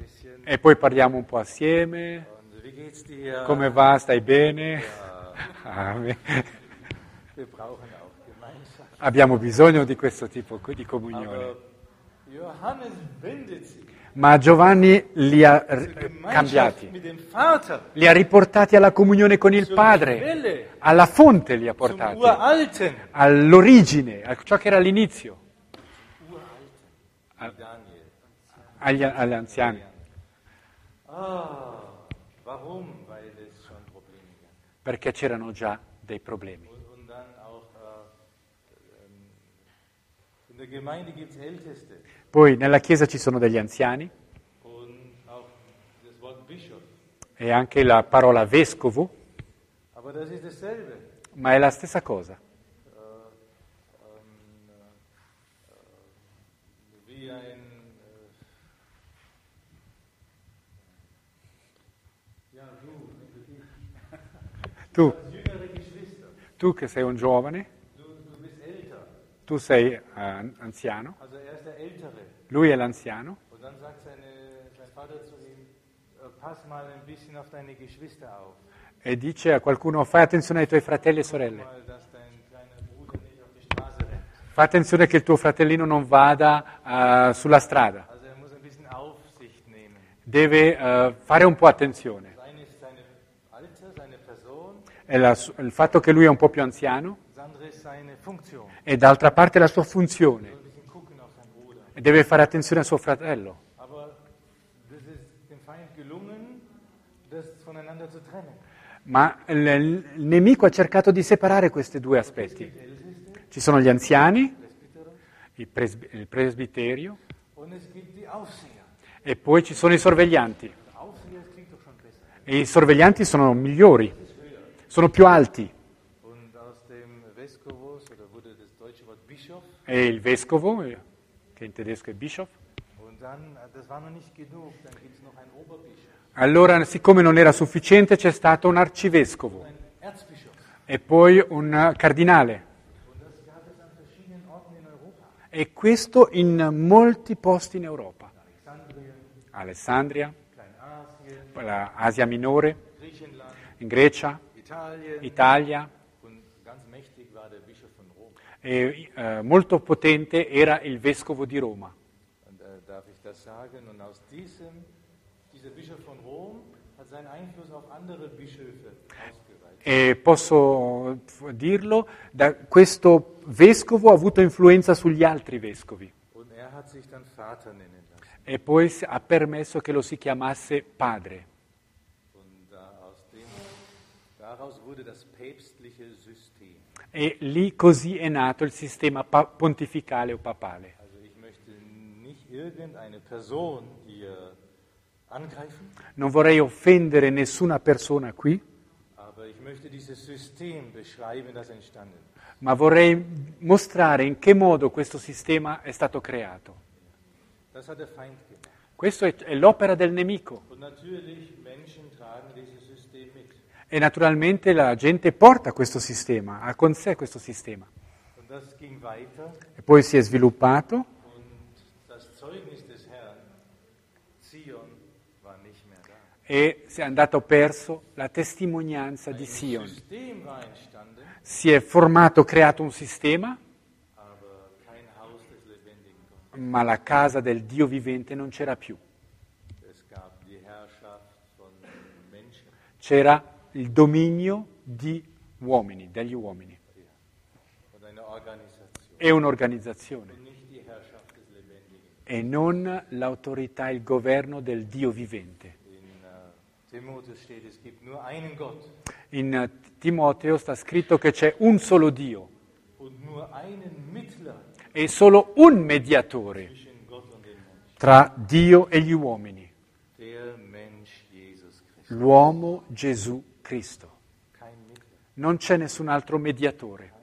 E poi parliamo un po' assieme. Und wie geht's dir? Come va? Stai bene? Ja, Amen. wir brauchen auch Gemeinschaft. Abbiamo bisogno di questo tipo di comunione. Aber Johannes wendet sie Ma Giovanni li ha zur r- Gemeinschaft cambiati, mit dem Vater, li ha riportati alla comunione con il zur Padre, Quelle, alla fonte li ha zum portati, Uralten. all'origine, a ciò che era all'inizio, Wie Daniel. agli, agli anziani. Ah, warum? Weil es schon Probleme gab. Perché c'erano già dei problemi. Und, und dann auch äh, ähm, in der Gemeinde gibt es Älteste Poi nella Chiesa ci sono degli anziani und auch das Wort Bischof. e anche la parola vescovo, Aber das ist dasselbe. ma è la stessa cosa. Äh, ähm, äh, wie ein äh, ja, du, Tu, als jüngere Geschwister, tu che sei un giovane, du, du bist älter. tu sei eh, anziano, Also er ist der Ältere. lui è l'anziano, Und dann sagt seine, sein Vater zu ihm, äh, pass mal ein bisschen auf deine Geschwister auf. e dice a qualcuno fai attenzione ai tuoi fratelli e sorelle, Mal, dass dein kleiner Bruder nicht auf die Straße rennt. fai attenzione che il tuo fratellino non vada eh, sulla strada, Also er muss ein bisschen Aufsicht nehmen. deve eh, fare un po' attenzione. Das eine ist seine Alter, seine Person, È la su- il fatto che lui è un po' più anziano das andere ist seine Funktion. e d'altra parte la sua funzione, Er soll ein bisschen gucken auf seinen Bruder. e deve fare attenzione a suo fratello. Aber das ist dem Feind gelungen, das voneinander zu trennen. Ma il, il nemico ha cercato di separare questi due aspetti. Älteste, Ci sono gli anziani, Presbyteros, il, presb- il presbiterio, und es gibt die Aufseher. e poi ci sono i sorveglianti. Aufseher das klingt doch schon besser. E i sorveglianti sono migliori, sono più alti. Und aus dem Vescovos, oder wurde das deutsche Wort Bischof, E il vescovo, eh, che in tedesco è Bischof. und dann, das war noch nicht genug, dann gibt es noch einen Oberbischof, Allora, siccome non era sufficiente, c'è stato un arcivescovo einen Erzbischof. e poi un eh, cardinale. Und das gab es an verschiedenen Orten in Europa. E questo in molti posti in Europa. Alexandrien, Alessandria, Kleinasien, la Asia Minore, Griechenland, in Grecia, Italien. Italia. Und ganz mächtig war der Bischof von Rom. E eh, molto potente era il vescovo di Roma. Und äh, darf ich das sagen? Und aus diesem, dieser Bischof von Rom hat seinen Einfluss auf andere Bischöfe ausgeweitet. E posso f- dirlo, da questo vescovo ha avuto influenza sugli altri vescovi Und er hat sich dann Vater nennen lassen. e poi s- ha permesso che lo si chiamasse padre. Und da aus dem, daraus wurde das päpstliche System. E lì così è nato il sistema pa- pontificale o papale. Also ich möchte nicht irgendeine Person hier angreifen, Non vorrei offendere nessuna persona qui, aber ich möchte dieses System beschreiben, das entstanden ist. ma vorrei mostrare in che modo questo sistema è stato creato. Das hat der Feind gemacht. Questa è, è l'opera del nemico Und natürlich, Menschen tragen dieses System mit. e naturalmente la gente porta questo sistema, ha con sé questo sistema. Und das ging weiter E poi si è sviluppato und das Zeugnis des Herrn, Zion, war nicht mehr da. e si è andato perso la testimonianza di Ein Sion. System war entstanden, Si è formato, creato un sistema, aber kein Haus des lebendigen Gottes. ma la casa del Dio vivente non c'era più. Es gab die Herrschaft von Menschen C'era il dominio di uomini, degli uomini, und eine Organisation e un'organizzazione, und nicht die Herrschaft des lebendigen. e non l'autorità, il governo del Dio vivente. In äh, Timotheus steht, es gibt nur einen Gott In eh, Timoteo sta scritto che c'è un solo Dio und nur einen Mittler e solo un mediatore zwischen Gott und den Menschen. tra Dio e gli uomini, Der Mensch Jesus Christus. l'uomo Gesù Cristo. Kein Mittler. Non c'è nessun altro mediatore,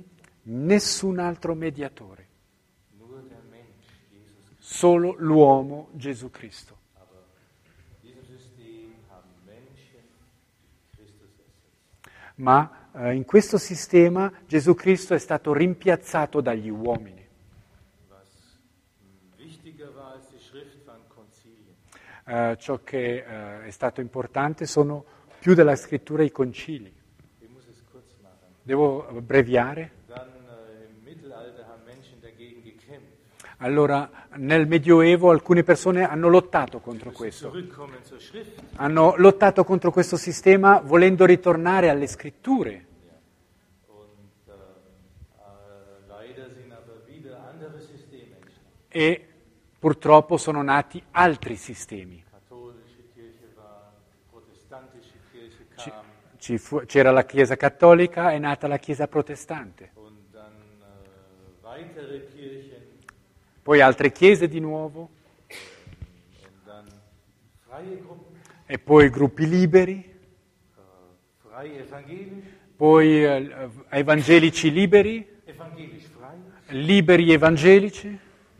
nessun altro mediatore, Nur der Mensch Jesus Christus. solo l'uomo Gesù Cristo. Aber in diesem System haben Menschen Christus ersetzt. Ma eh, in questo sistema Gesù Cristo è stato rimpiazzato dagli uomini. Was mh, wichtiger war als die Schrift waren Konzilien. Uh, ciò che uh, è stato importante sono più della scrittura i concili. Ich muss es kurz machen. Devo abbreviare? Dann äh, im Mittelalter haben Menschen dagegen gekämpft. Allora, nel Medioevo alcune persone hanno lottato contro questo. Zurückkommen zur Schrift. Hanno lottato contro questo sistema volendo ritornare alle scritture. Und äh, äh, leider sind aber wieder andere Systeme entstanden. E purtroppo sono nati altri sistemi. Katholische Kirche war, protestantische Kirche Ci, kam. ci fu, c'era la Chiesa cattolica, è nata la Chiesa protestante. Und dann äh, weitere Kirchen. Poi altre chiese di nuovo. Und dann freie Gruppen. E poi gruppi liberi. Äh, frei evangelisch. Poi eh, evangelici liberi. Evangelisch frei. Liberi evangelici.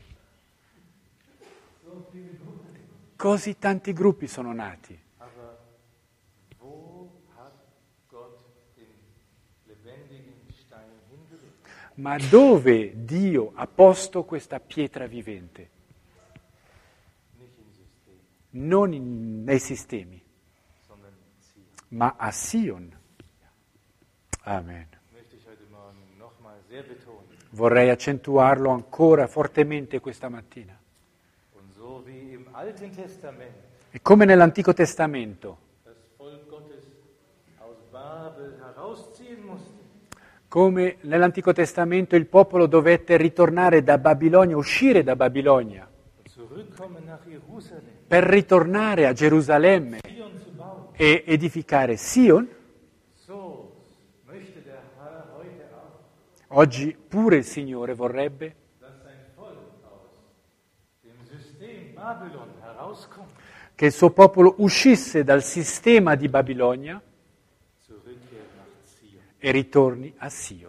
Così tanti gruppi sono nati. Aber wo hat Gott den lebendigen Stein hingelegt? Ma dove Dio ha posto questa pietra vivente? Nicht im System, Non in- nei sistemi, sondern in Zion. ma a Sion. Amen. Möchte ich heute Morgen nochmal sehr betonen. Vorrei accentuarlo ancora fortemente questa mattina. Und so wie im Alten Testament E come nell'Antico Testamento, das Volk Gottes aus Babel herausziehen musste, come nell'Antico Testamento il popolo dovette ritornare da Babilonia, uscire da Babilonia, und zurückkommen nach Jerusalem, per ritornare a Gerusalemme Zion zu bauen, e edificare Sion, so möchte der Herr heute auch, oggi pure il Signore vorrebbe dass sein Volk aus dem System Babylon herauskommt, che il suo popolo uscisse dal sistema di Babilonia zurückkehrt nach Zion. e ritorni a Sion.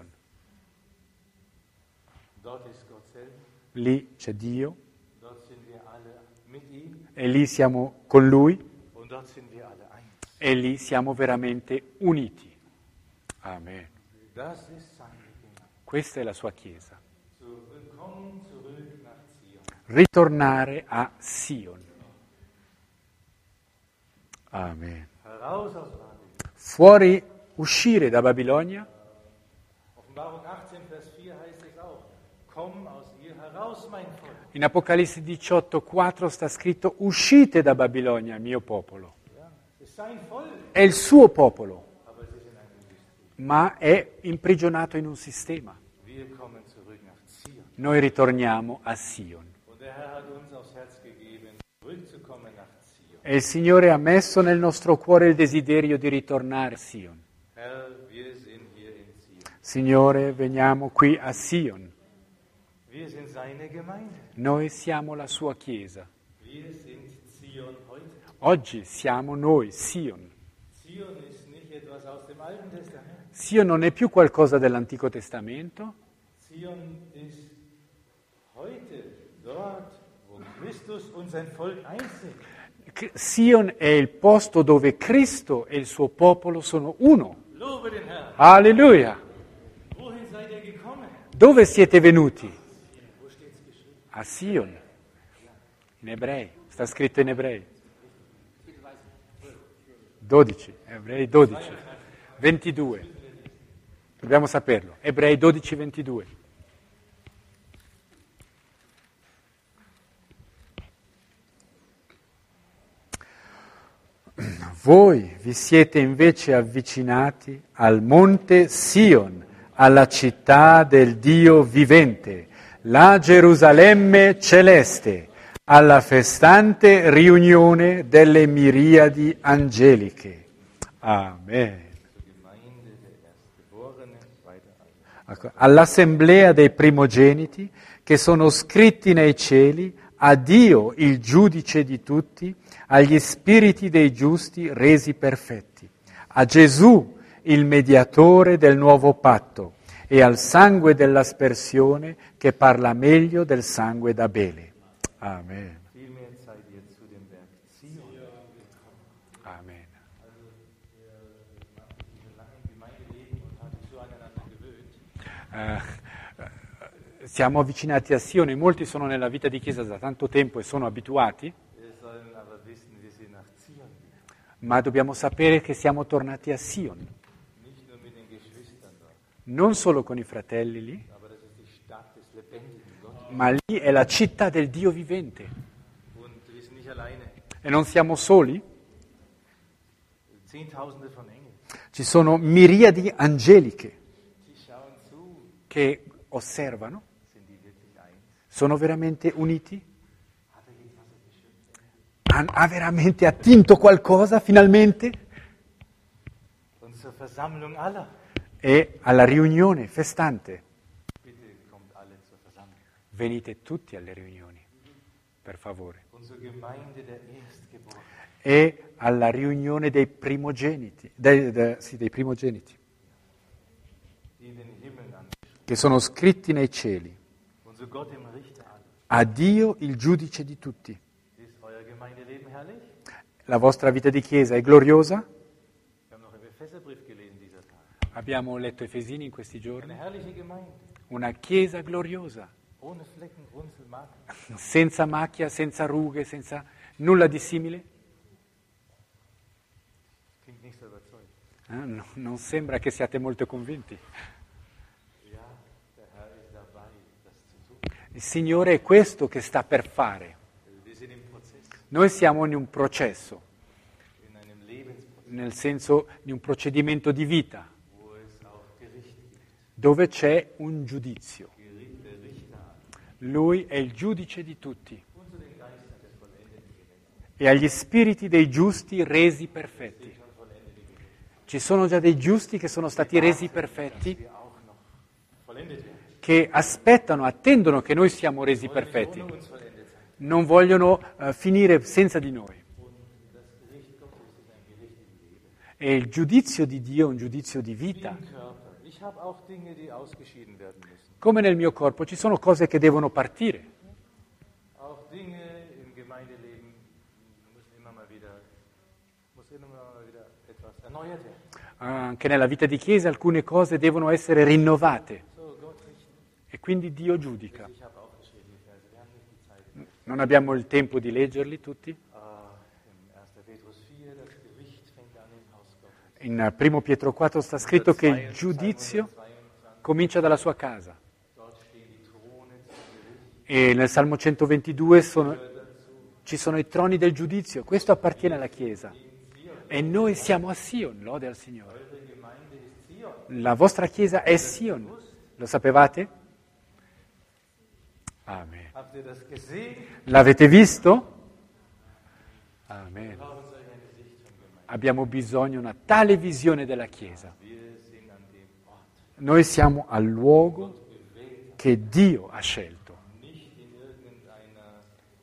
Dort ist Gott selbst, Lì c'è Dio dort sind wir alle mit ihm e lì siamo con Lui und dort sind wir alle eins. e lì siamo veramente uniti. Amen. Das ist seine Gemeinde. Questa è la sua Chiesa. Zurückkommen, zurück nach Zion. Ritornare a Sion. Amen. Heraus aus Babylon. Fuori, uscire da Babilonia. Offenbarung achtzehn, Vers vier heißt es auch, komm aus ihr heraus, mein Volk. In Apocalisse diciotto quattro sta scritto uscite da Babilonia, mio popolo. Ja, es ist sein Volk, È il suo popolo, aber es ist in einem System. ma è imprigionato in un sistema. Wir kommen zurück nach Zion. Noi ritorniamo a Sion. Und der Herr hat uns aufs Herz gegeben, zurückzukommen nach Zion. E il Signore ha messo nel nostro cuore il desiderio di ritornare a Sion. Herr, wir sind hier in Zion. Signore, veniamo qui a Sion. Wir sind seine Gemeinde. Noi siamo la sua Chiesa. Wir sind Zion heute. Oggi siamo noi, Sion. Zion ist nicht etwas aus dem Alten Testament. Sion non è più qualcosa dell'Antico Testamento. Zion ist heute dort, wo Christus und sein Volk eins sind. C- Sion è il posto dove Cristo e il suo popolo sono uno. Lobe den Herrn. Alleluia! Wohin seid ihr gekommen? Dove siete venuti? Wo steht's geschrieben? A Sion. In ebrei. Sta scritto in ebrei. dodici. Ebrei dodici. ventidue. Dobbiamo saperlo. Ebrei dodici ventidue. Voi vi siete invece avvicinati al monte Sion, alla città del Dio vivente, la Gerusalemme celeste, alla festante riunione delle miriadi angeliche. Amen. Gemeinde der Erstgeborenen, weiter alle. Ecco, all'assemblea dei primogeniti che sono scritti nei cieli, a Dio il giudice di tutti, agli spiriti dei giusti resi perfetti, a Gesù il mediatore del nuovo patto e al sangue dell'aspersione che parla meglio del sangue d'Abele. Amen. Vielmehr seid ihr zu dem Berg Zion. Amen. Diese langen Gemeindeleben und hat sich so aneinander gewöhnt. Eh, siamo avvicinati a Sione, molti sono nella vita di Chiesa da tanto tempo e sono abituati, Wir sollen aber wissen, ma dobbiamo sapere che siamo tornati a Sion. Nicht nur mit den Geschwistern dort, Non solo con i fratelli lì, aber das ist die Stadt des lebendigen Gottes. ma lì è la città del Dio vivente. Und wir sind nicht alleine. E non siamo soli, Zehntausende von Engeln, ci sono miriadi angeliche die schauen zu. che osservano. Sind die wirklich eins? Sono veramente uniti? Hat er jetzt was erwischt? Ha, ha veramente attinto qualcosa finalmente? Und zur Versammlung aller. E alla riunione festante, Bitte kommt alle zur Versammlung. venite tutti alle riunioni, per favore. Und zur Gemeinde der Erstgeborenen. E alla riunione dei primogeniti, dei, de- sì, dei primogeniti, Die in den Himmeln angeschrieben. che sono scritti nei cieli. Und zu Gott dem Richter aller. A Dio il giudice di tutti. Ist euer Gemeindeleben herrlich? La vostra vita di chiesa è gloriosa? Wir haben noch im Epheserbrief gelesen dieser Tag. Abbiamo letto Efesini in questi Eine giorni. herrliche Gemeinde. Una chiesa gloriosa, Ohne Flecken, Runzel, Makel. senza macchia, senza rughe, senza nulla di simile. Klingt nicht so überzeugt. Eh, no- non sembra che siate molto convinti. Ja, der Herr ist dabei, das zu tun. Il Signore è questo che sta per fare. Wir sind im Prozess, Noi siamo in un processo, in einem Lebensprozess, nel senso di un procedimento di vita, wo es auch Gericht gibt. dove c'è un giudizio. Gericht der Richter an. Lui è il giudice di tutti Und zu den Geistern des vollendeten Gerechten. e agli spiriti dei giusti resi perfetti. Ci sono già dei giusti che sono stati resi perfetti, Wir auch noch vollendet werden. che aspettano, attendono che noi siamo resi perfetti. Ohne uns vollendet sein. Non vogliono eh, finire senza di noi. Und das Gericht Gottes ist ein Gericht im Leben. E il giudizio di Dio è un giudizio di vita. Im Körper. Ich habe auch Dinge, die ausgeschieden werden müssen. Come nel mio corpo ci sono cose che devono partire. Auch Dinge im Gemeindeleben müssen immer mal wieder, muss immer mal wieder etwas erneuert werden. Anche nella vita di chiesa alcune cose devono essere rinnovate. So, Gott richten. E quindi Dio giudica. Ich habe aufgeschrieben, die Verse. Wir haben nicht die Zeit. Non abbiamo il tempo di leggerli tutti. Ah, in erster Petrus vier, das Gericht fängt an im Haus Gottes. In Primo Pietro quattro sta scritto che il giudizio comincia dalla sua casa. Dort stehen die Throne zum Gericht. E nel Salmo centoventidue sono- ci sono i troni del giudizio. Questo appartiene alla Chiesa. E noi siamo a Sion, lode al Signore. Eure Gemeinde ist Zion. La vostra Chiesa è Sion. Lo sapevate? Amen. Habt ihr das gesehen? L'avete visto? Amen. Brauchen solch eine Sicht von Gemeinde. Abbiamo bisogno di una tale visione della Chiesa. Wir sind an dem Ort, Noi siamo al luogo che Dio ha scelto. nicht in irgendeiner,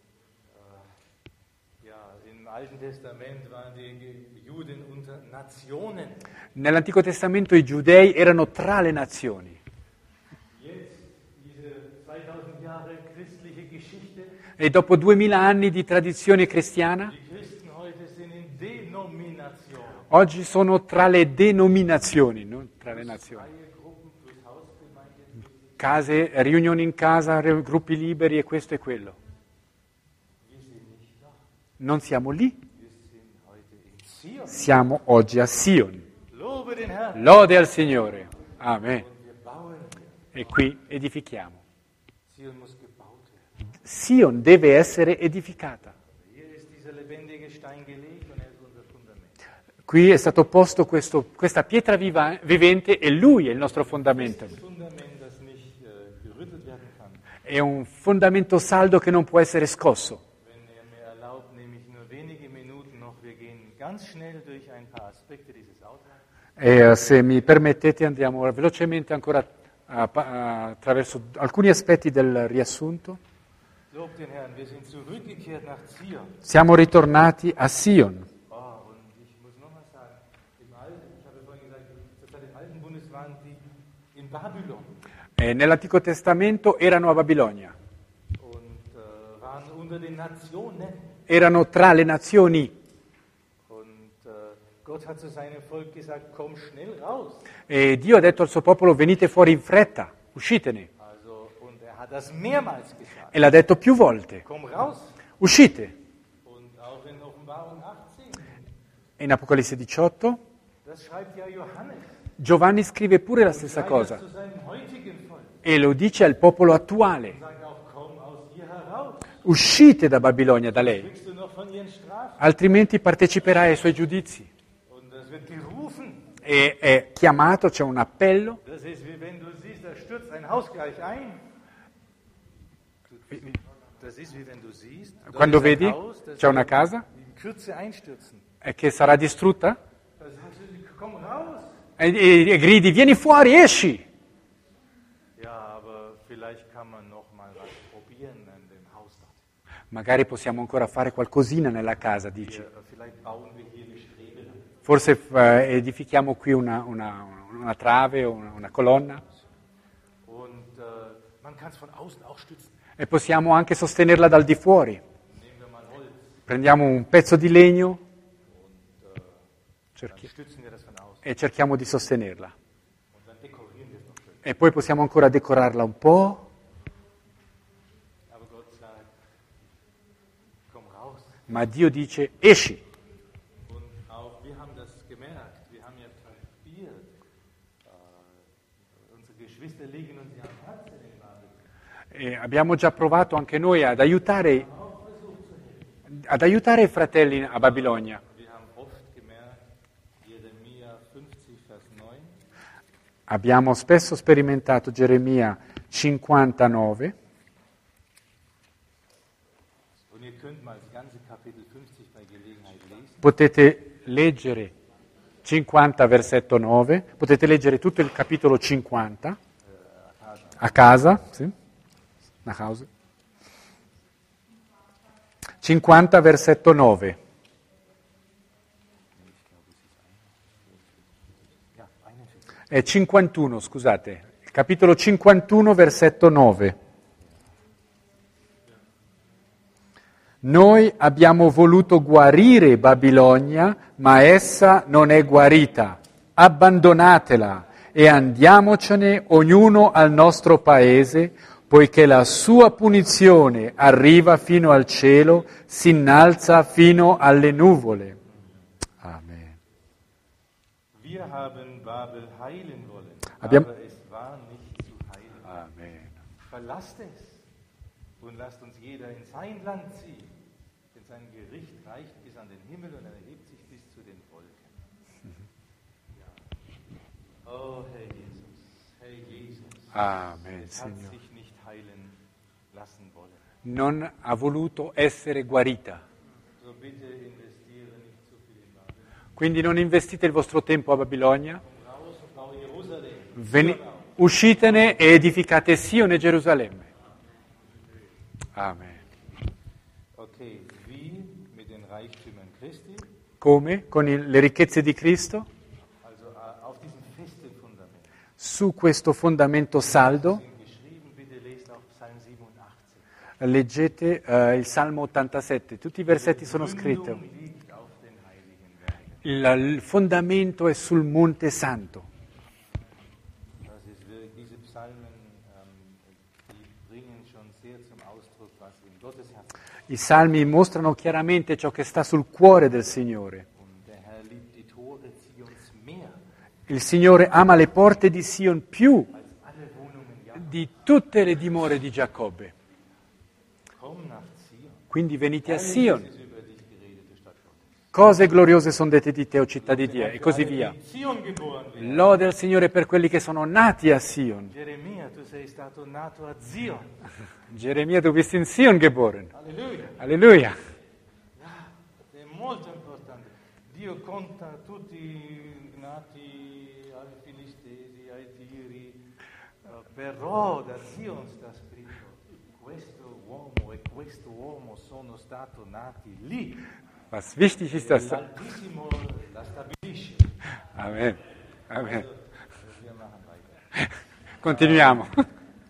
äh, ja, im Alten Testament waren die Juden unter Nationen. Nell'Antico Testamento i giudei erano tra le nazioni. Jetzt, diese zweitausend Jahre christliche Geschichte, E dopo duemila anni di tradizione cristiana, die Christen heute sind in Denomination. oggi sono tra le denominazioni, non tra le nazioni. Freie Gruppen plus Hausgemeinde. Case, riunioni in casa, re- gruppi liberi e questo e quello. Wir sind nicht da. Non siamo lì, Wir sind heute in Zion. siamo oggi a Sion. Lobe den Herrn. Lode al Signore. Amen. Und wir bauen. E qui edifichiamo. Zion muss gebaut werden. Sion deve essere edificata. Hier ist dieser lebendige Stein gelegt und er ist unser Fundament. Qui è stato posto questo- questa pietra viva- vivente e lui è il nostro fondamento. Das Fundament, das nicht äh, gerüttelt werden kann. È un fondamento saldo che non può essere scosso. Wenn er mir erlaubt, nehme ich nur wenige Minuten noch. Wir gehen ganz schnell durch ein paar Aspekte dieses Outlines. E eh, se mi permettete andiamo velocemente ancora a- a- attraverso alcuni aspetti del riassunto. Lob den Herrn, wir sind zurückgekehrt nach Zion. Siamo ritornati a Sion. Oh, und ich muss noch mal sagen, im Alten, ich habe vorhin gesagt, zur Zeit des Alten Bundes waren die in Babylon E nell'Antico Testamento erano a Babilonia, und äh, waren unter den Nationen. erano tra le nazioni Und äh, Gott hat zu seinem Volk gesagt, komm schnell raus. e Dio ha detto al suo popolo venite fuori in fretta, uscitene. Also, und er hat das mehrmals gesagt. E l'ha detto più volte, Komm raus. uscite. Und auch in Offenbarung achtzehn. in Apocalisse diciotto, Das schreibt ja Johannes. Giovanni scrive pure la stessa Sagt das cosa zu seinem heutigen Volk. e lo dice al popolo attuale. Sagt auch, komm aus ihr heraus. Uscite da Babilonia, da lei, Kriegst du noch von ihren Strafen? altrimenti parteciperai ai suoi giudizi. Und das wird gerufen. E è chiamato, c'è un appello. Das ist wie wenn du siehst, da stürzt ein Haus gleich ein. Das ist wie wenn du siehst, da Quando ist ein vedi Haus, das c'è una wird casa in Kürze einstürzen. eh, che sarà distrutta Da sagst du, komm raus. e, e- e gridi vieni fuori, esci. Ja, aber vielleicht kann man noch mal was probieren an dem Haus dort. Magari possiamo ancora fare qualcosina nella casa, dici. Wir, vielleicht bauen wir hier eine Strebe. Forse eh, edifichiamo qui una, una- una trave o una, una colonna Und äh, man kann es von außen auch stützen. e possiamo anche sostenerla dal di fuori. Nehmen wir mal Holz, Prendiamo un pezzo di legno dann cerchi- stützen wir das von außen. e cerchiamo di sostenerla. Und dann dekorieren wir es noch schön. E poi possiamo ancora decorarla un po', Aber Gott sagt, komm raus. ma Dio dice esci. Und auch wir haben das gemerkt, wir haben ja kapiert, äh, unsere Geschwister legen uns ja am Herzen in Babel. E abbiamo già provato anche noi ad aiutare, ad aiutare i fratelli a Babilonia. Wir haben oft gemerkt, Jeremia fünfzig, Vers neun, Abbiamo spesso sperimentato Geremia cinquantanove, und ihr könnt mal das ganze Kapitel fünfzig bei Gelegenheit lesen. potete leggere cinquanta versetto nove, potete leggere tutto il capitolo cinquanta a casa, sì? Nach Hause. cinquanta versetto nove. Ja, einundvierzig. È cinquantuno, scusate, il capitolo cinquantuno versetto nove. Noi abbiamo voluto guarire Babilonia, ma essa non è guarita. Abbandonatela e andiamocene ognuno al nostro paese, poiché la sua punizione arriva fino al cielo, si innalza fino alle nuvole. Amen. Wir haben Babel heilen wollen, Abbiamo- aber es war nicht zu heilen. Amen. Verlasst es und lasst uns jeder in sein Land ziehen, denn sein Gericht reicht bis an den Himmel und erhebt sich bis zu den Volken. Ja. Oh, Herr Jesus, Herr Jesus, Amen, es hat Signore. sich nicht heilen lassen wollen. Non ha voluto essere guarita. So bitte investiere nicht zu viel in Babel. Quindi non investite il vostro tempo a Babilonia, Raus und bau Jerusalem. Veni- uscitene e edificate Sion e Gerusalemme. Amen. Okay, wie mit den Reichtümern Christi, Come? Con il- le ricchezze di Cristo? also äh, auf diesem festen Fundament. Su questo fondamento saldo Sind geschrieben, bitte lest auch Psalm siebenundachtzig. leggete eh, il Salmo ottantasette, tutti i versetti sono scritti. Gründung liegt auf den heiligen Bergen. Il, il fondamento è sul Monte Santo. Das ist wirklich, diese Psalmen, ähm, die bringen schon sehr zum Ausdruck, was in Gottes Herzen ist. I salmi mostrano chiaramente ciò che sta sul cuore del Signore. Und der Herr liebt die Tore Zions mehr Il Signore ama le porte di Sion più als alle Wohnungen Jakobs. di tutte le dimore di Giacobbe. Komm nach Zion. Quindi venite a Herrlich Sion. ist über dich geredete Stadt Gottes. Cose gloriose sono dette di te, o città di Dio, e così via. In Zion geboren werden. Lode al Signore per quelli che sono nati a Sion. Jeremia, du sei stato nato a Zion. Geremia, du bist in Sion geboren. Alleluia. Alleluia. Ja, è molto importante. Dio conta tutti i nati ai Filistesi, ai Tiri, eh, però da Zion sta scritto, questo uomo e questo uomo sono stati nati lì. Was wichtig ist, dass... L'Altissimo la stabilisce. Amen. Amen. Also, wir machen weiter. Continuiamo. Und,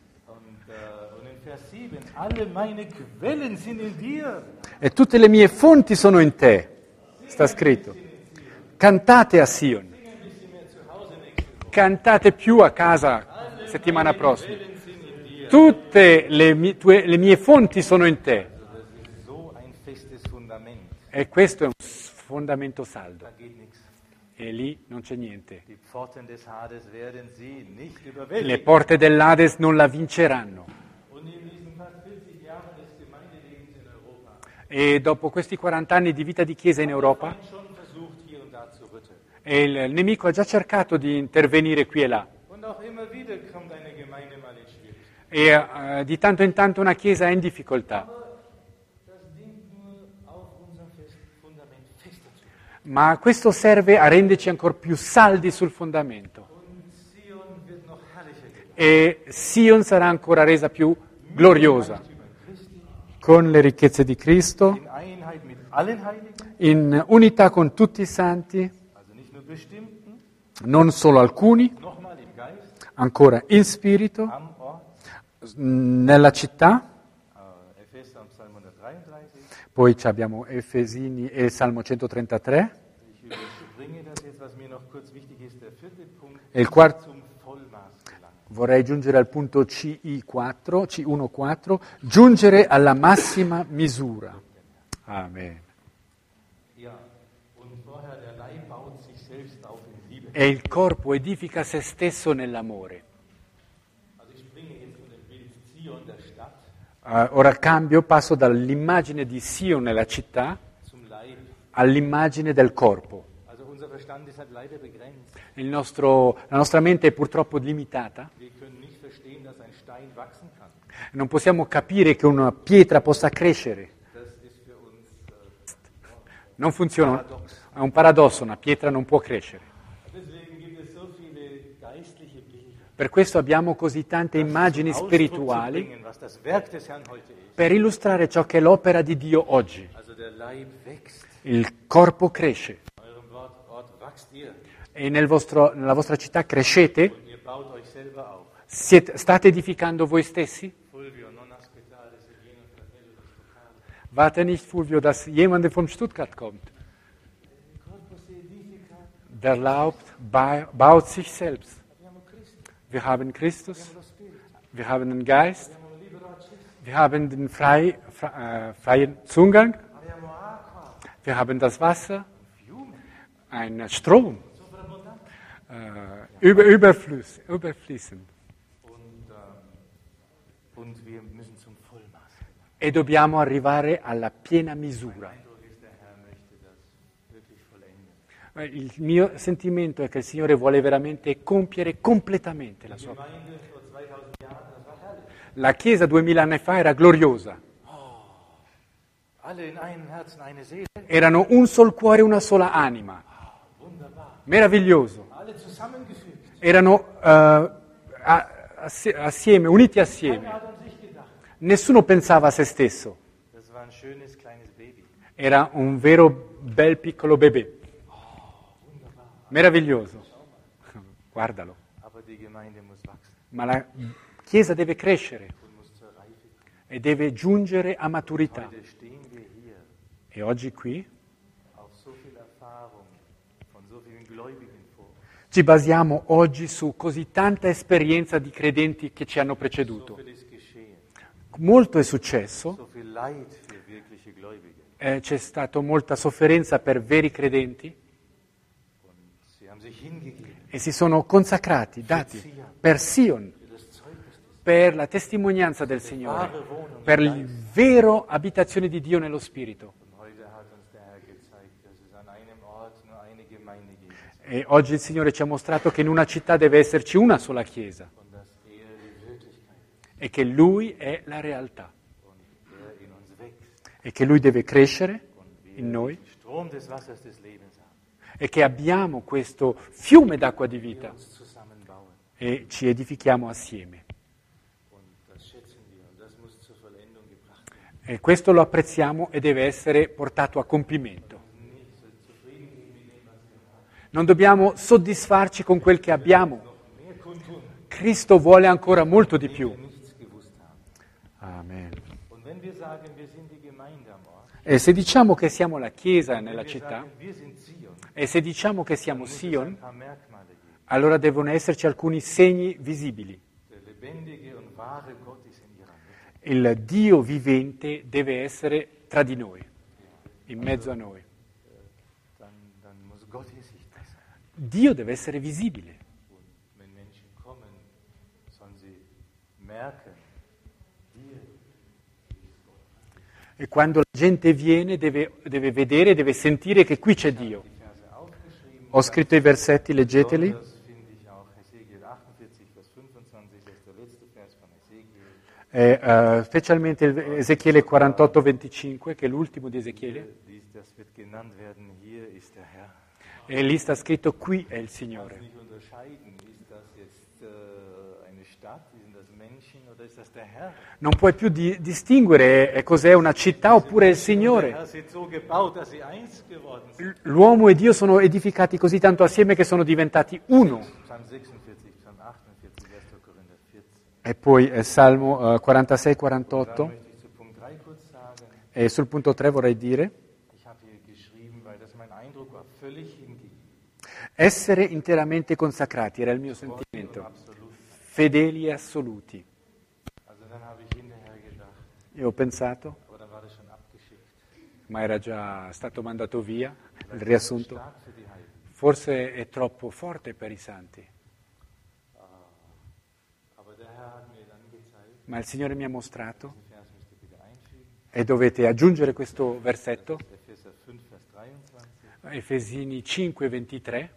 äh, und in Vers sieben, alle meine Quellen sind in dir. E tutte le mie fonti sono in te. Sta scritto. Cantate a Sion. Cantate più a casa settimana prossima. Tutte le mie, tue- le mie fonti sono in te. So ein festes Fundament. E questo è un fondamento saldo. Da geht nichts. E lì non c'è niente. Die Pforten des Hades werden sie nicht Le überwältigen. porte dell'Ades non la vinceranno. Und in diesen fast vierzig Jahren des Gemeindelebens in Europa E dopo questi quaranta anni di vita di Chiesa in Europa, haben schon versucht, hier und da zu rütteln. e il nemico ha già cercato di intervenire qui e là. Und auch immer wieder kommt eine Gemeinde mal in Schwierigkeiten. E eh, di tanto in tanto una Chiesa è in difficoltà. Aber das dient nur auf unserem Fest- Fundament fester zu machen. Ma questo serve a renderci ancora più saldi sul fondamento. Und Zion wird noch herrlicher werden. E Sion sarà ancora resa più gloriosa, con le ricchezze di Cristo, In Einheit mit allen Heiligen, in unità con tutti i santi, also nicht nur bestimmten, non solo alcuni, nochmal im Geist, ancora in spirito, am Ort, nella città. äh, Epheser am Psalm hundertdreiunddreißig. Poi ci abbiamo Efesini e il Salmo centotrentatré. Ich überspringe das jetzt, was mir noch kurz wichtig ist. Der vierte Punkt, E il quarto, zum Vollmaß gelangen. vorrei giungere al punto C I quattro, C uno quattro, giungere alla massima misura. Amen. Ja, und vorher, der Leib baut sich selbst auf in Liebe. E il corpo edifica se stesso nell'amore. Also ich springe jetzt von dem Bild Zion, der Stadt, Uh, ora cambio, passo dall'immagine di Sion nella città zum Leib. all'immagine del corpo. Also unser Verstand ist halt leider begrenzt. Il nostro, la nostra mente è purtroppo limitata. Wir können nicht verstehen, dass ein Stein wachsen kann. Non possiamo capire che una pietra possa crescere. Das ist für uns äh, Non funziona. È un paradosso, una pietra non può crescere. deswegen gibt es so viele geistliche Bilder. Per questo abbiamo così tante immagini Zum Ausdruck zu spirituali bringen, was das Werk des Herrn heute ist. per illustrare ciò che è l'opera di Dio oggi. Also der Leib wächst. Il corpo cresce In eurem Wort, Ort wachst ihr e nel vostro- nella vostra città crescete, und ihr baut euch selber auf. siete- state edificando voi stessi? Fulvio, non aspettare se viene un fratello di Stoccaro. Warte nicht, Fulvio, dass jemand von Stuttgart kommt. Il corpo si edifica, Der Laub ba- baut sich selbst. abbiamo Cristo, Wir haben Christus, abbiamo lo Spirito, wir haben den Geist, abbiamo libero accesso, wir haben den frei, fre- äh, freien Zugang, abbiamo acqua, wir haben das Wasser, fiume, einen Strom, sovrabbondante. äh, über, überflüss, überfließend. Und, ähm, und wir müssen zum Vollmaß. E dobbiamo arrivare alla piena misura. Mein Eindruck ist, der Herr möchte das wirklich vollenden. Eh, Il mio sentimento è che il Signore vuole veramente compiere completamente la Die sua. Gemeinde vor zweitausend Jahren, das war herrlich. La Chiesa duemila anni fa era gloriosa. Alle in einem Herzen, eine Seele. Erano un sol cuore, una sola anima. Wunderbar. Meraviglioso. Alle zusammengefügt. Erano eh, a- assi- assieme, uniti Keiner assieme. hat an sich gedacht. Nessuno pensava a se stesso. Das war ein schönes kleines Baby. Era un vero bel piccolo bebè. Meraviglioso. Guardalo. Aber die Gemeinde muss wachsen Ma la Chiesa deve crescere und muss zur Reife kommen. e deve giungere a maturità. Heute stehen wir hier E oggi qui auf so viel Erfahrung von so vielen Gläubigen vor. ci basiamo oggi su così tanta esperienza di credenti che ci hanno So preceduto. viel ist geschehen. Molto è successo, So viel Leid für wirkliche Gläubige. eh, c'è stata molta sofferenza per veri credenti Und sie haben sich hingegeben e si sono consacrati, dati per Sion, für das Zeugnis des per la testimonianza del Signore, per il vero abitazione di Dio nello Spirito. Und heute hat uns der Herr gezeigt, dass es an einem Ort nur eine Gemeinde gibt E oggi il Signore ci ha mostrato che in una città deve esserci una sola Chiesa und dass er die Wirklichkeit ist e che Lui è la realtà und er in uns wächst e che Lui deve crescere und in wir noi den Strom des Wassers des Lebens haben, e che abbiamo questo fiume d'acqua di vita uns zusammenbauen. e ci edifichiamo assieme. Und das schätzen wir und das muss zur Vollendung gebracht werden. E questo lo apprezziamo e deve essere portato a compimento. Nicht so zufrieden gehen mit dem, was wir haben. Non dobbiamo soddisfarci con quel che abbiamo. Noch mehr kundtun, Cristo vuole ancora molto di più. die wir nichts gewusst haben. Amen. Und wenn wir sagen, wir sind die Gemeinde am Ort, E se diciamo che siamo la Chiesa wenn nella wir città, sagen, wir sind Zion, e se diciamo che siamo muss es Sion, ein paar Merkmale geben. allora devono esserci alcuni segni visibili. Der lebendige und wahre Gott ist in ihrer Mitte. Il Dio vivente deve essere tra di noi, in mezzo a noi. Dio deve essere visibile. Und wenn Menschen kommen, sollen sie merken, hier ist Gott. E quando la gente viene deve, deve vedere, deve sentire che qui c'è Dio. Die Verse aufgeschrieben. Ho scritto i versetti, leggeteli. Besonders finde ich auch Hesekiel achtundvierzig, Vers fünfundzwanzig, das ist der letzte Vers von Hesekiel. E, uh, specialmente il- Ezechiele quarantotto venticinque, che è l'ultimo di Ezechiele. Dies, das wird genannt werden, hier ist der Herr. E lì sta scritto qui è il Ich kann Signore. nicht unterscheiden, ist das jetzt äh, eine Stadt, sind das Menschen oder ist das der Herr? Non puoi più di- distinguere eh, cos'è una città oppure il Der Signore. Herr sind so gebaut, dass sie eins geworden sind. L'uomo e Dio sono edificati così tanto assieme che sono diventati uno. Psalm sechsundvierzig, Psalm achtundvierzig, erster Korinther vierzehn. E poi eh, Salmo eh, quarantasei Da quarantotto. möchte ich zu Punkt drei kurz sagen. E sul punto tre vorrei dire, Ich habe hier geschrieben, weil das mein Eindruck war, völlig hingegeben. essere interamente consacrati era il mio sentimento, Absolut. fedeli e assoluti. Also dann habe ich hinterher gedacht, Io ho pensato, aber dann war das schon abgeschickt. ma era già stato mandato via, il riassunto. Stark für die Heiligen. Forse è troppo forte per i santi, Aber der Herr hat mir dann gezeigt, ma il Signore mi ha mostrato, den Vers müsst ihr bitte einfügen, e dovete aggiungere questo versetto, Epheser fünf, Vers dreiundzwanzig. Efesini cinque ventitré.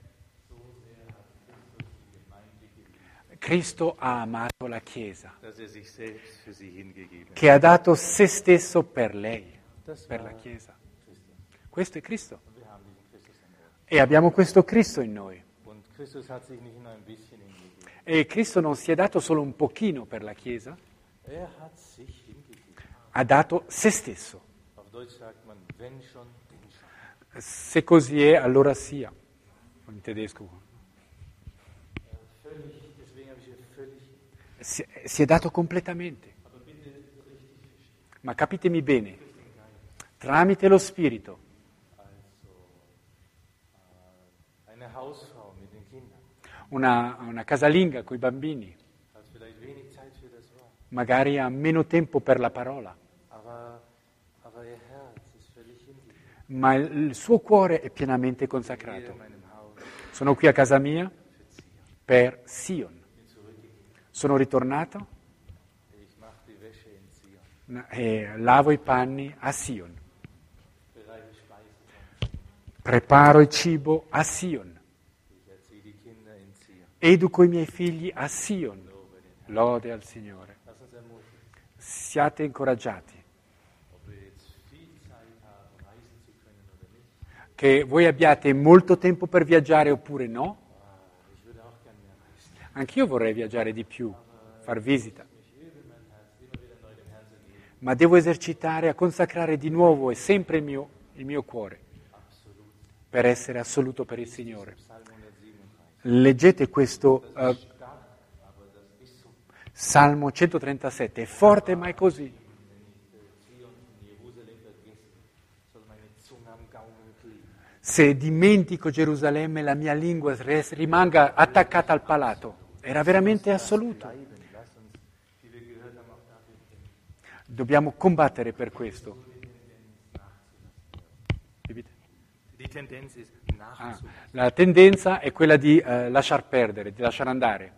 Cristo ha amato la Chiesa, Dass er sich selbst für sie hingegeben hat. che ha dato se stesso per lei, Das per war la Chiesa. Christus. Questo è Cristo. Und wir haben diesen Christus in uns. E abbiamo questo Cristo in noi. Und Christus hat sich nicht nur ein bisschen hingegeben. E Cristo non si è dato solo un pochino per la Chiesa, Er hat sich hingegeben. ha dato se stesso. Auf Deutsch sagt man, wenn schon, denn schon. Se così è, allora sia. In tedesco. Völlig, deswegen habe ich hier völlig, Si, si è dato completamente. aber bitte richtig verstehen. Ma capitemi bene, tramite lo Spirito, Also, äh, eine Hausfrau mit den Kindern una, una casalinga con i bambini, hat vielleicht wenig Zeit für das Wort, magari ha meno tempo per la parola, aber, aber ihr Herz ist völlig hingegeben. ma il, il suo cuore è pienamente Hier consacrato. in meinem Haus Sono qui a casa mia für Zion. per Sion. Bin zurückgegeben. Sono ritornato Ich mache die Wäsche in Zion. e lavo i panni a Sion. Bereite Speisen. Preparo il cibo a Sion. Ich erziehe die Kinder in Zion. Educo i miei figli a Sion. Lode al Signore. Lass uns ermutigen, Siate incoraggiati. ob wir jetzt viel Zeit haben, reisen zu können oder nicht. Che voi abbiate molto tempo per viaggiare oppure no. Ah, ich würde auch gerne mehr reisen. Anch'io vorrei viaggiare di più, far visita. Ich übe mein Herz immer wieder neu dem Herrn zu geben. Ma devo esercitare a consacrare di nuovo e sempre il mio, il mio cuore Absolut. per essere assoluto per il Signore. Psalm hundertsiebenunddreißig. Leggete questo eh, Stark, aber das ist so. Salmo centotrentasette, è forte ma è così. Wenn ich äh, Zion in Jerusalem vergesse, soll meine Zunge am Gaumen kleben. Se dimentico Gerusalemme la mia lingua res- rimanga attaccata al palato. Era veramente assoluto. Bleiben, lass uns, wie wir gehört haben, auch dafür kämpfen. Dobbiamo combattere per questo. Die Tendenz ist Ah, nachzulassen. la tendenza è quella di eh, lasciar perdere, di lasciare andare,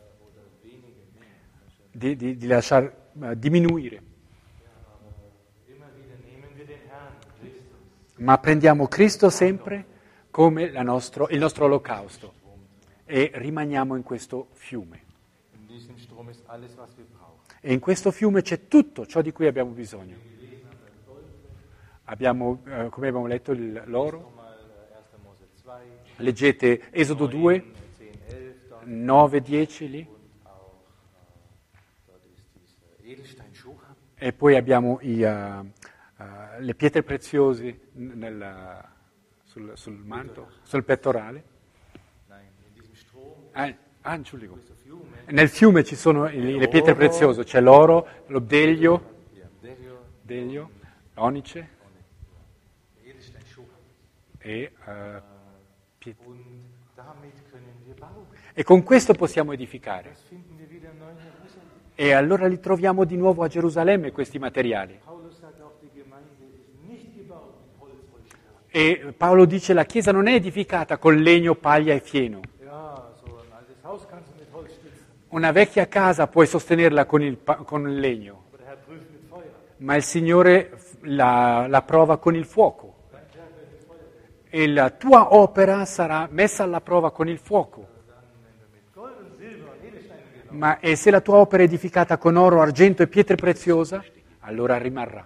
di, di, di lasciar eh, diminuire. Immer wieder nehmen wir den Herrn, Christus, Ma prendiamo Cristo sempre come la nostro- il nostro olocausto e rimaniamo in questo fiume. in diesem Strom ist alles, was wir brauchen. E in questo fiume c'è tutto ciò di cui abbiamo bisogno. Abbiamo, eh, come abbiamo letto, il, l'oro. Nochmal äh, erster Mose zwei, Leggete Esodo due, zehn, elf, dort, nove dieci lì. auch, äh, dort ist dieser Edelstein Schuham. E poi abbiamo i, eh, eh, le pietre preziose nel- sul, sul manto, sul pettorale. Nein, in diesem Strom, Ah, ah, Entschuldigung. questo fiume, Nel fiume ci sono i- le pietre preziose, c'è l'oro, lo bdelio, ja, Delio, bdelio, l'onice Edelstein Schuham. e, eh, pie- Und damit können wir bauen. e con questo possiamo edificare. Das finden wir wieder neu in Jerusalem. E allora li troviamo di nuovo a Gerusalemme questi materiali. Paulus sagt auch, die Gemeinde ist nicht gebaut mit Holzrollstroh. E Paolo dice la Chiesa non è edificata con legno, paglia e fieno. Ja, so ein altes Haus kannst du mit Holz stützen, Una vecchia casa puoi sostenerla con il, pa- con il legno, aber der Herr prüft mit Feuer. ma il Signore la, la prova con il fuoco. E la tua opera sarà messa alla prova con il fuoco. Gold und Silber und Edelsteine genommen, Ma e se la tua opera è edificata con oro, argento e pietre preziose, allora rimarrà.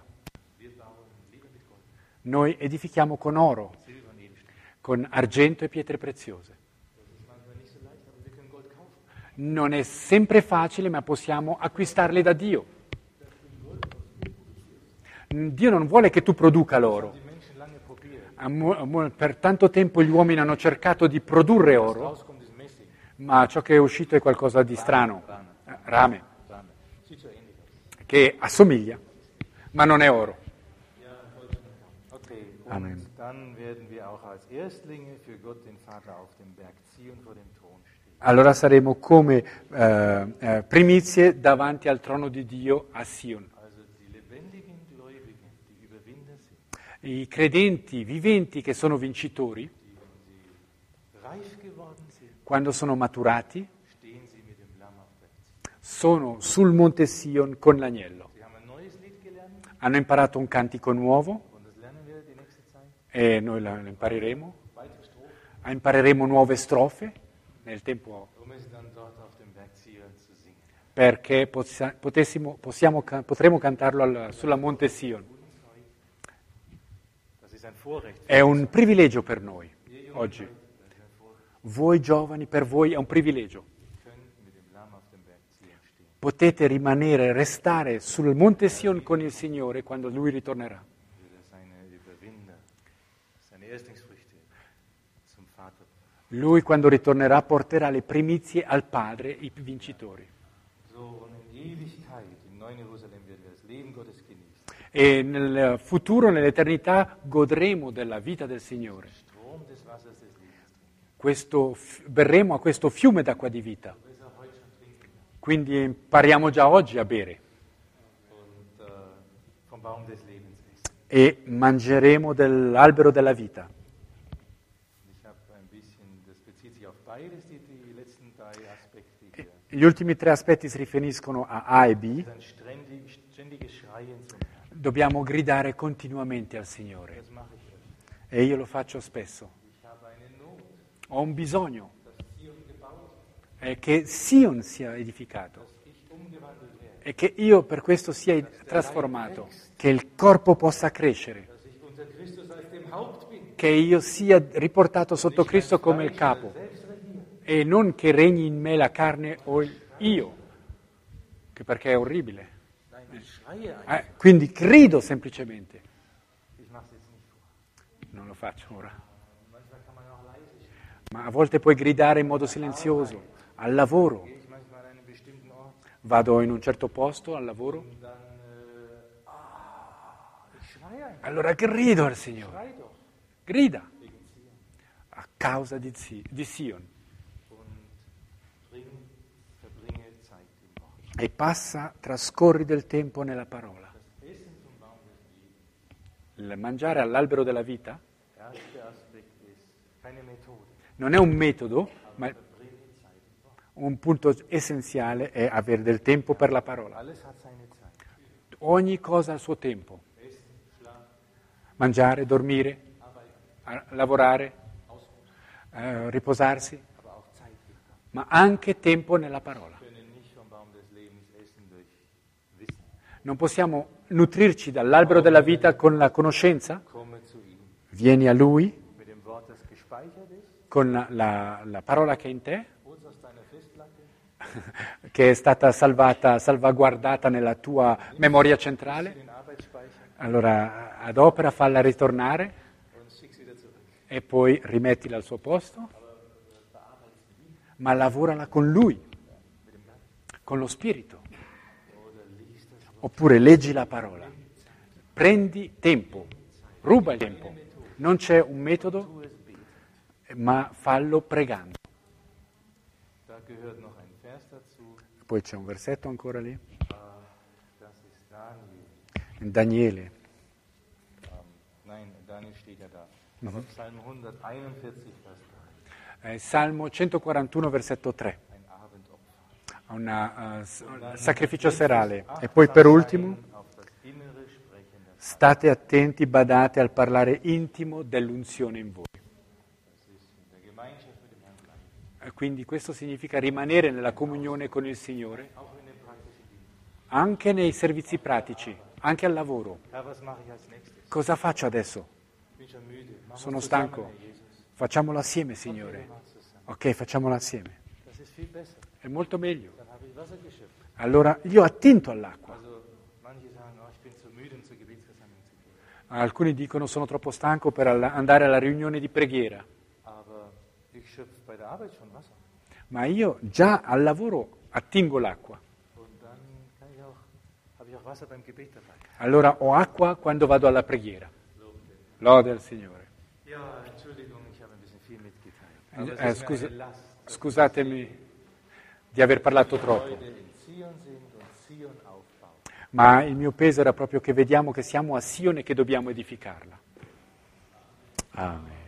Noi edifichiamo con oro, Silber und Edelsteine. con argento e pietre preziose. Das ist manchmal nicht so leicht, aber wir können Gold kaufen. Non è sempre facile, ma possiamo acquistarle da Dio. Dio non vuole che tu produca l'oro. Die Menschen lange probiert. A mo- a mo- Per tanto tempo gli uomini hanno cercato di produrre Was oro, rauskommt, ist Messing. ma ciò che è uscito è qualcosa di strano, eh, rame, Rame. Sieht so ähnlich aus. che assomiglia, ma non è oro. Okay, und Amen. dann werden wir auch als Erstlinge für Gott den Vater auf dem Berg Zion vor dem Thron stehen. Allora saremo come eh, eh, primizie davanti al trono di Dio a Sion. Also die lebendigen Gläubigen, die Überwinder sind, I credenti viventi che sono vincitori, die, wenn sie reif geworden sind, quando sono maturati, stehen sie mit dem Lamm auf Berg Zion. sono sul monte Sion con l'agnello. Sie haben ein neues Lied gelernt Hanno imparato un cantico nuovo und das lernen wir die nächste Zeit. e noi lo lo impareremo. Weitere Strophen, Impareremo nuove strofe nel tempo um es dann dort auf dem Berg Zion zu singen. perché possia- potessimo, possiamo, ca- potremo cantarlo al- sulla monte Sion. Das ist ein Vorrecht. È un privilegio per noi oggi. Voi giovani, per voi è un privilegio. Können mit dem Lamm auf dem Berg Zion stehen. Potete rimanere, restare sul monte Sion con il Signore quando Lui ritornerà. Würde seine Überwinder, seine Erstlingsfrüchte zum Vater bringen. Lui quando ritornerà porterà le primizie al Padre, i vincitori. So, und in Ewigkeit, im neuen Jerusalem, werden wir das Leben Gottes genießen. E nel futuro, nell'eternità, godremo della vita del Signore. Strom des Wassers des Lebens trinken. Questo, f- berremo a questo fiume d'acqua di vita. Besser heute schon trinken. Quindi impariamo già oggi a bere Und äh, vom Baum des Lebens essen. e mangeremo dell'albero della vita. Ich habe ein bisschen, das bezieht sich auf beides, die, die letzten drei Aspekte hier. Gli ultimi tre aspetti si riferiscono a A e B. Es ist ein ständig, ständiges Schreien zum Herrn. Dobbiamo gridare continuamente al Signore Das mache ich öfter. e io lo faccio spesso. Ich habe eine Not, Ho un bisogno dass Zion gebaut wird, eh, che Sion sia edificato dass ich umgewandelt werde, e che io per questo sia trasformato, che il corpo possa crescere, dass ich unter Christus als dem Haupt bin. che io sia riportato sotto Cristo come il capo Selbst regieren. e non che regni in me la carne o il io, che perché è orribile. Nein, ich schreie einfach. Eh, quindi grido semplicemente. Ich mache es jetzt nicht vor. Non lo faccio ora. Manchmal kann man auch leise schreien. Ma a volte puoi gridare in modo silenzioso, al lavoro. Gehe ich manchmal an einen bestimmten Ort Vado in un certo posto al lavoro, und dann, äh, ah, ich schreie einfach. allora grido al Signore. Schrei doch Grida wegen Zion. a causa di, Zi- di Sion Und bring, verbringe Zeit im Wort. e passa, trascorri del tempo nella parola. Das Essen vom Baum des Lebens. Il mangiare all'albero della vita Der erste Aspekt ist keine Methode, non è un metodo, ma verbringe Zeit im Wort. un punto essenziale è avere del tempo per la parola. Alles hat seine Zeit. Ogni cosa ha il suo tempo. Essen, schlafen, Mangiare, dormire, arbeiten, a- lavorare, ausruhen, eh, riposarsi, aber auch Zeit gibt es. ma anche tempo nella parola. Wir können nicht vom Baum des Lebens essen durch Wissen. Non possiamo nutrirci dall'albero della vita con la conoscenza? Komme zu ihm Vieni a Lui mit dem Wort, das gespeichert ist. con la, la- la parola che è in te, Hol's aus deiner Festplatte, che è stata salvata, salvaguardata nella tua memoria centrale. den Arbeitsspeicher Allora adopera, falla ritornare und schick's wieder zurück. e poi rimettila al suo posto, ma lavorala con Lui, con lo Spirito. Oppure leggi la parola, prendi tempo, ruba il tempo. Non c'è un metodo, ma fallo pregando. Da gehört noch ein Vers dazu. Poi c'è un versetto ancora lì, Ah, das ist Daniel. in Daniele. Ähm, nein, Daniel steht ja da. Aber Psalm hunderteinundvierzig, Vers drei. Eh, Salmo centoquarantuno, versetto tre. Ein Abendopfer. Un uh, sacrificio serale. E poi per ultimo, Auf das innere Sprechen der state attenti, badate al parlare intimo dell'unzione in voi. Das ist in der Gemeinschaft mit dem Herrn bleiben. E quindi questo significa rimanere nella comunione con il Signore, Auch in den praktischen Diensten. anche nei servizi pratici, anche al lavoro. Herr, was mache ich als nächstes? Cosa faccio adesso? Ich bin schon müde. Machen Sono wir zusammen, stanco. Herr Jesus. Facciamolo assieme, Signore. Ok, facciamolo assieme. Das ist viel besser. È molto meglio. Dann habe ich Wasser geschöpft. Allora io attento all'acqua. Also manche sagen, oh, ich bin zu müde, um zur Gebetsversammlung zu gehen. Alcuni dicono sono troppo stanco per alla- andare alla riunione di preghiera, Aber ich schöpfe bei der Arbeit schon Wasser. ma io già al lavoro attingo l'acqua. Und dann kann ich auch, habe ich auch Wasser beim Gebet dabei. Allora ho acqua quando vado alla preghiera. Lode al Signore. Ja, Entschuldigung, ich habe ein bisschen viel mitgeteilt. Aber es Eh, ist mir scusa- eine Last, dass scusatemi di aver parlato wir troppo, heute in Zion sind und Zion aufbauen. ma il mio peso era proprio che vediamo che siamo a Sione e che dobbiamo edificarla. Amen.